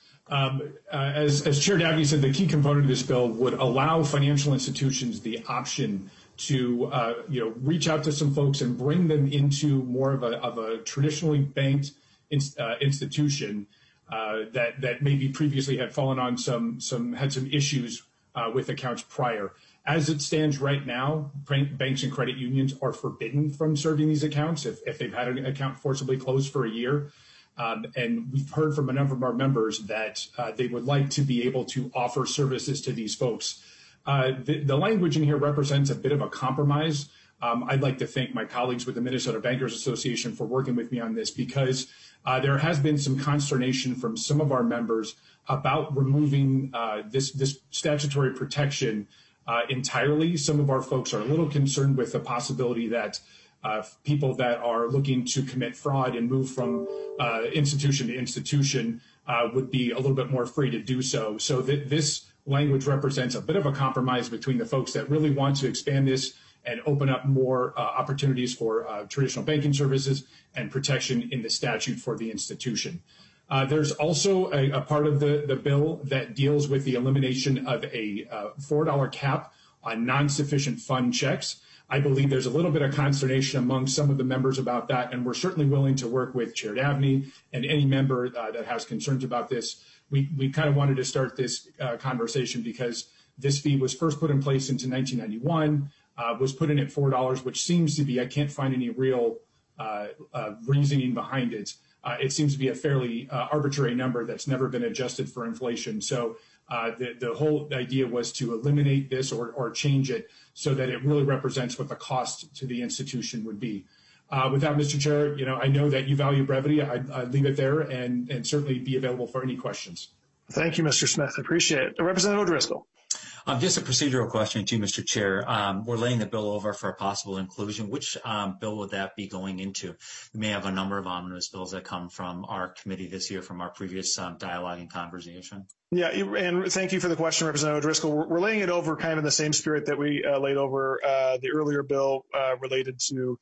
As Chair Davnie said, the key component of this bill would allow financial institutions the option to reach out to some folks and bring them into more of a traditionally banked institution that maybe previously had fallen on had some issues with accounts prior. As it stands right now, banks and credit unions are forbidden from serving these accounts if they've had an account forcibly closed for a year. And we've heard from a number of our members that they would like to be able to offer services to these folks. The language in here represents a bit of a compromise. I'd like to thank my colleagues with the Minnesota Bankers Association for working with me on this, because there has been some consternation from some of our members about removing this statutory protection entirely. Some of our folks are a little concerned with the possibility that people that are looking to commit fraud and move from institution to institution would be a little bit more free to do so. So this language represents a bit of a compromise between the folks that really want to expand this and open up more opportunities for traditional banking services and protection in the statute for the institution. There's also a part of the bill that deals with the elimination of a $4 cap on non-sufficient fund checks. I believe there's a little bit of consternation among some of the members about that, and we're certainly willing to work with Chair Dabney and any member that has concerns about this. We kind of wanted to start this conversation because this fee was first put in place into 1991, was put in at $4, which seems to be, I can't find any real reasoning behind it. It seems to be a fairly arbitrary number that's never been adjusted for inflation. So the whole idea was to eliminate this or change it so that it really represents what the cost to the institution would be. With that, Mr. Chair, I know that you value brevity. I'd leave it there and certainly be available for any questions. Thank you, Mr. Smith. I appreciate it. Representative O'Driscoll. Just a procedural question to you, Mr. Chair. We're laying the bill over for a possible inclusion. Which bill would that be going into? We may have a number of omnibus bills that come from our committee this year from our previous dialogue and conversation. Yeah, and thank you for the question, Representative O'Driscoll. We're laying it over kind of in the same spirit that we laid over the earlier bill related to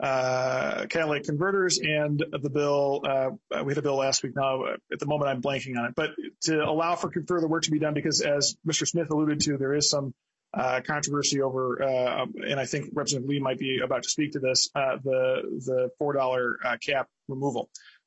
catalytic converters and the bill, we had a bill last week. Now, at the moment, I'm blanking on it, but to allow for further work to be done, because as Mr. Smith alluded to, there is some controversy over, and I think Representative Lee might be about to speak to this, the $4 cap removal.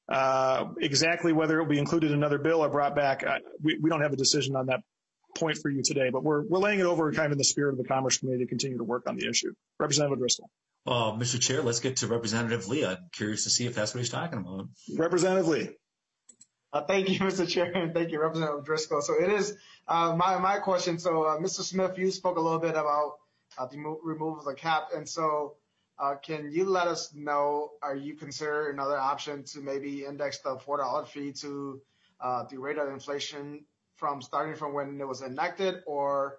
Exactly whether it will be included in another bill or brought back, we don't have a decision on that point for you today, but we're laying it over kind of in the spirit of the Commerce Committee to continue to work on the issue. Representative O'Driscoll. Well, Mr. Chair, let's get to Representative Lee. I'm curious to see if that's what he's talking about. Representative Lee. Thank you, Mr. Chair, and thank you, Representative O'Driscoll. So it is my question. So, Mr. Smith, you spoke a little bit about the removal of the cap, and so can you let us know, are you considering another option to maybe index the $4 fee to the rate of inflation starting from when it was enacted, or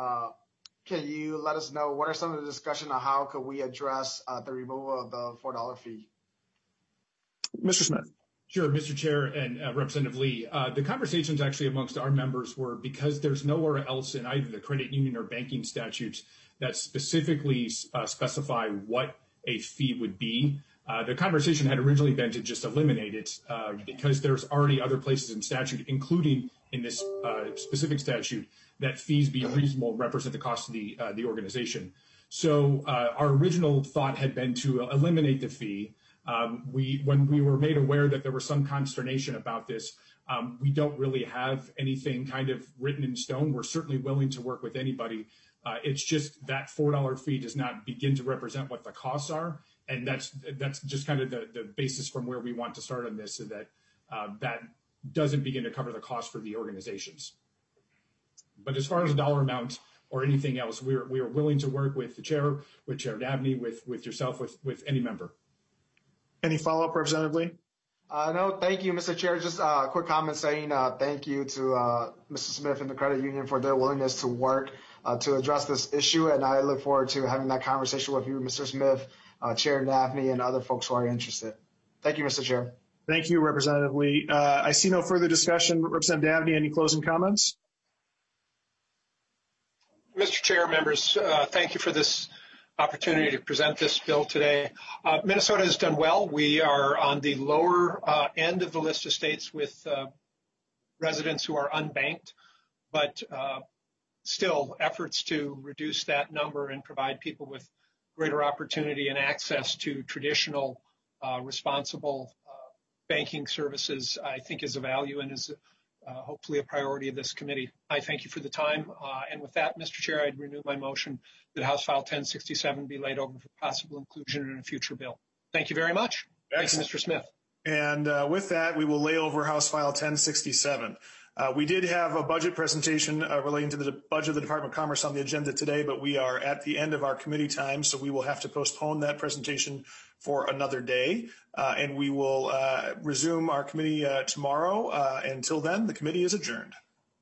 can you let us know what are some of the discussion on how could we address the removal of the $4 fee? Mr. Smith. Sure, Mr. Chair and Representative Lee. The conversations actually amongst our members were because there's nowhere else in either the credit union or banking statutes that specifically specify what a fee would be. The conversation had originally been to just eliminate it because there's already other places in statute, including in this specific statute, that fees be reasonable and represent the cost of the organization. So our original thought had been to eliminate the fee. When we were made aware that there was some consternation about this, we don't really have anything kind of written in stone. We're certainly willing to work with anybody. It's just that $4 fee does not begin to represent what the costs are. And that's just kind of the basis from where we want to start on this, so that that doesn't begin to cover the cost for the organizations. But as far as the dollar amount or anything else, we are willing to work with the chair, with Chair Dabney, with yourself, with any member. Any follow-up, Representative Lee? No, thank you, Mr. Chair. Just a quick comment saying thank you to Mr. Smith and the credit union for their willingness to work to address this issue. And I look forward to having that conversation with you, Mr. Smith, Chair Dabney, and other folks who are interested. Thank you, Mr. Chair. Thank you, Representative Lee. I see no further discussion. Representative Dabney, any closing comments? Mr. Chair, members, thank you for this opportunity to present this bill today. Minnesota has done well. We are on the lower end of the list of states with residents who are unbanked, but still efforts to reduce that number and provide people with greater opportunity and access to traditional responsible banking services, I think, is a value and is hopefully a priority of this committee. I thank you for the time. And with that, Mr. Chair, I'd renew my motion that House File 1067 be laid over for possible inclusion in a future bill. Thank you very much. Excellent. Thank you, Mr. Smith. And with that, we will lay over House File 1067. We did have a budget presentation relating to the budget of the Department of Commerce on the agenda today, but we are at the end of our committee time, so we will have to postpone that presentation for another day, and we will resume our committee tomorrow. Until then, the committee is adjourned.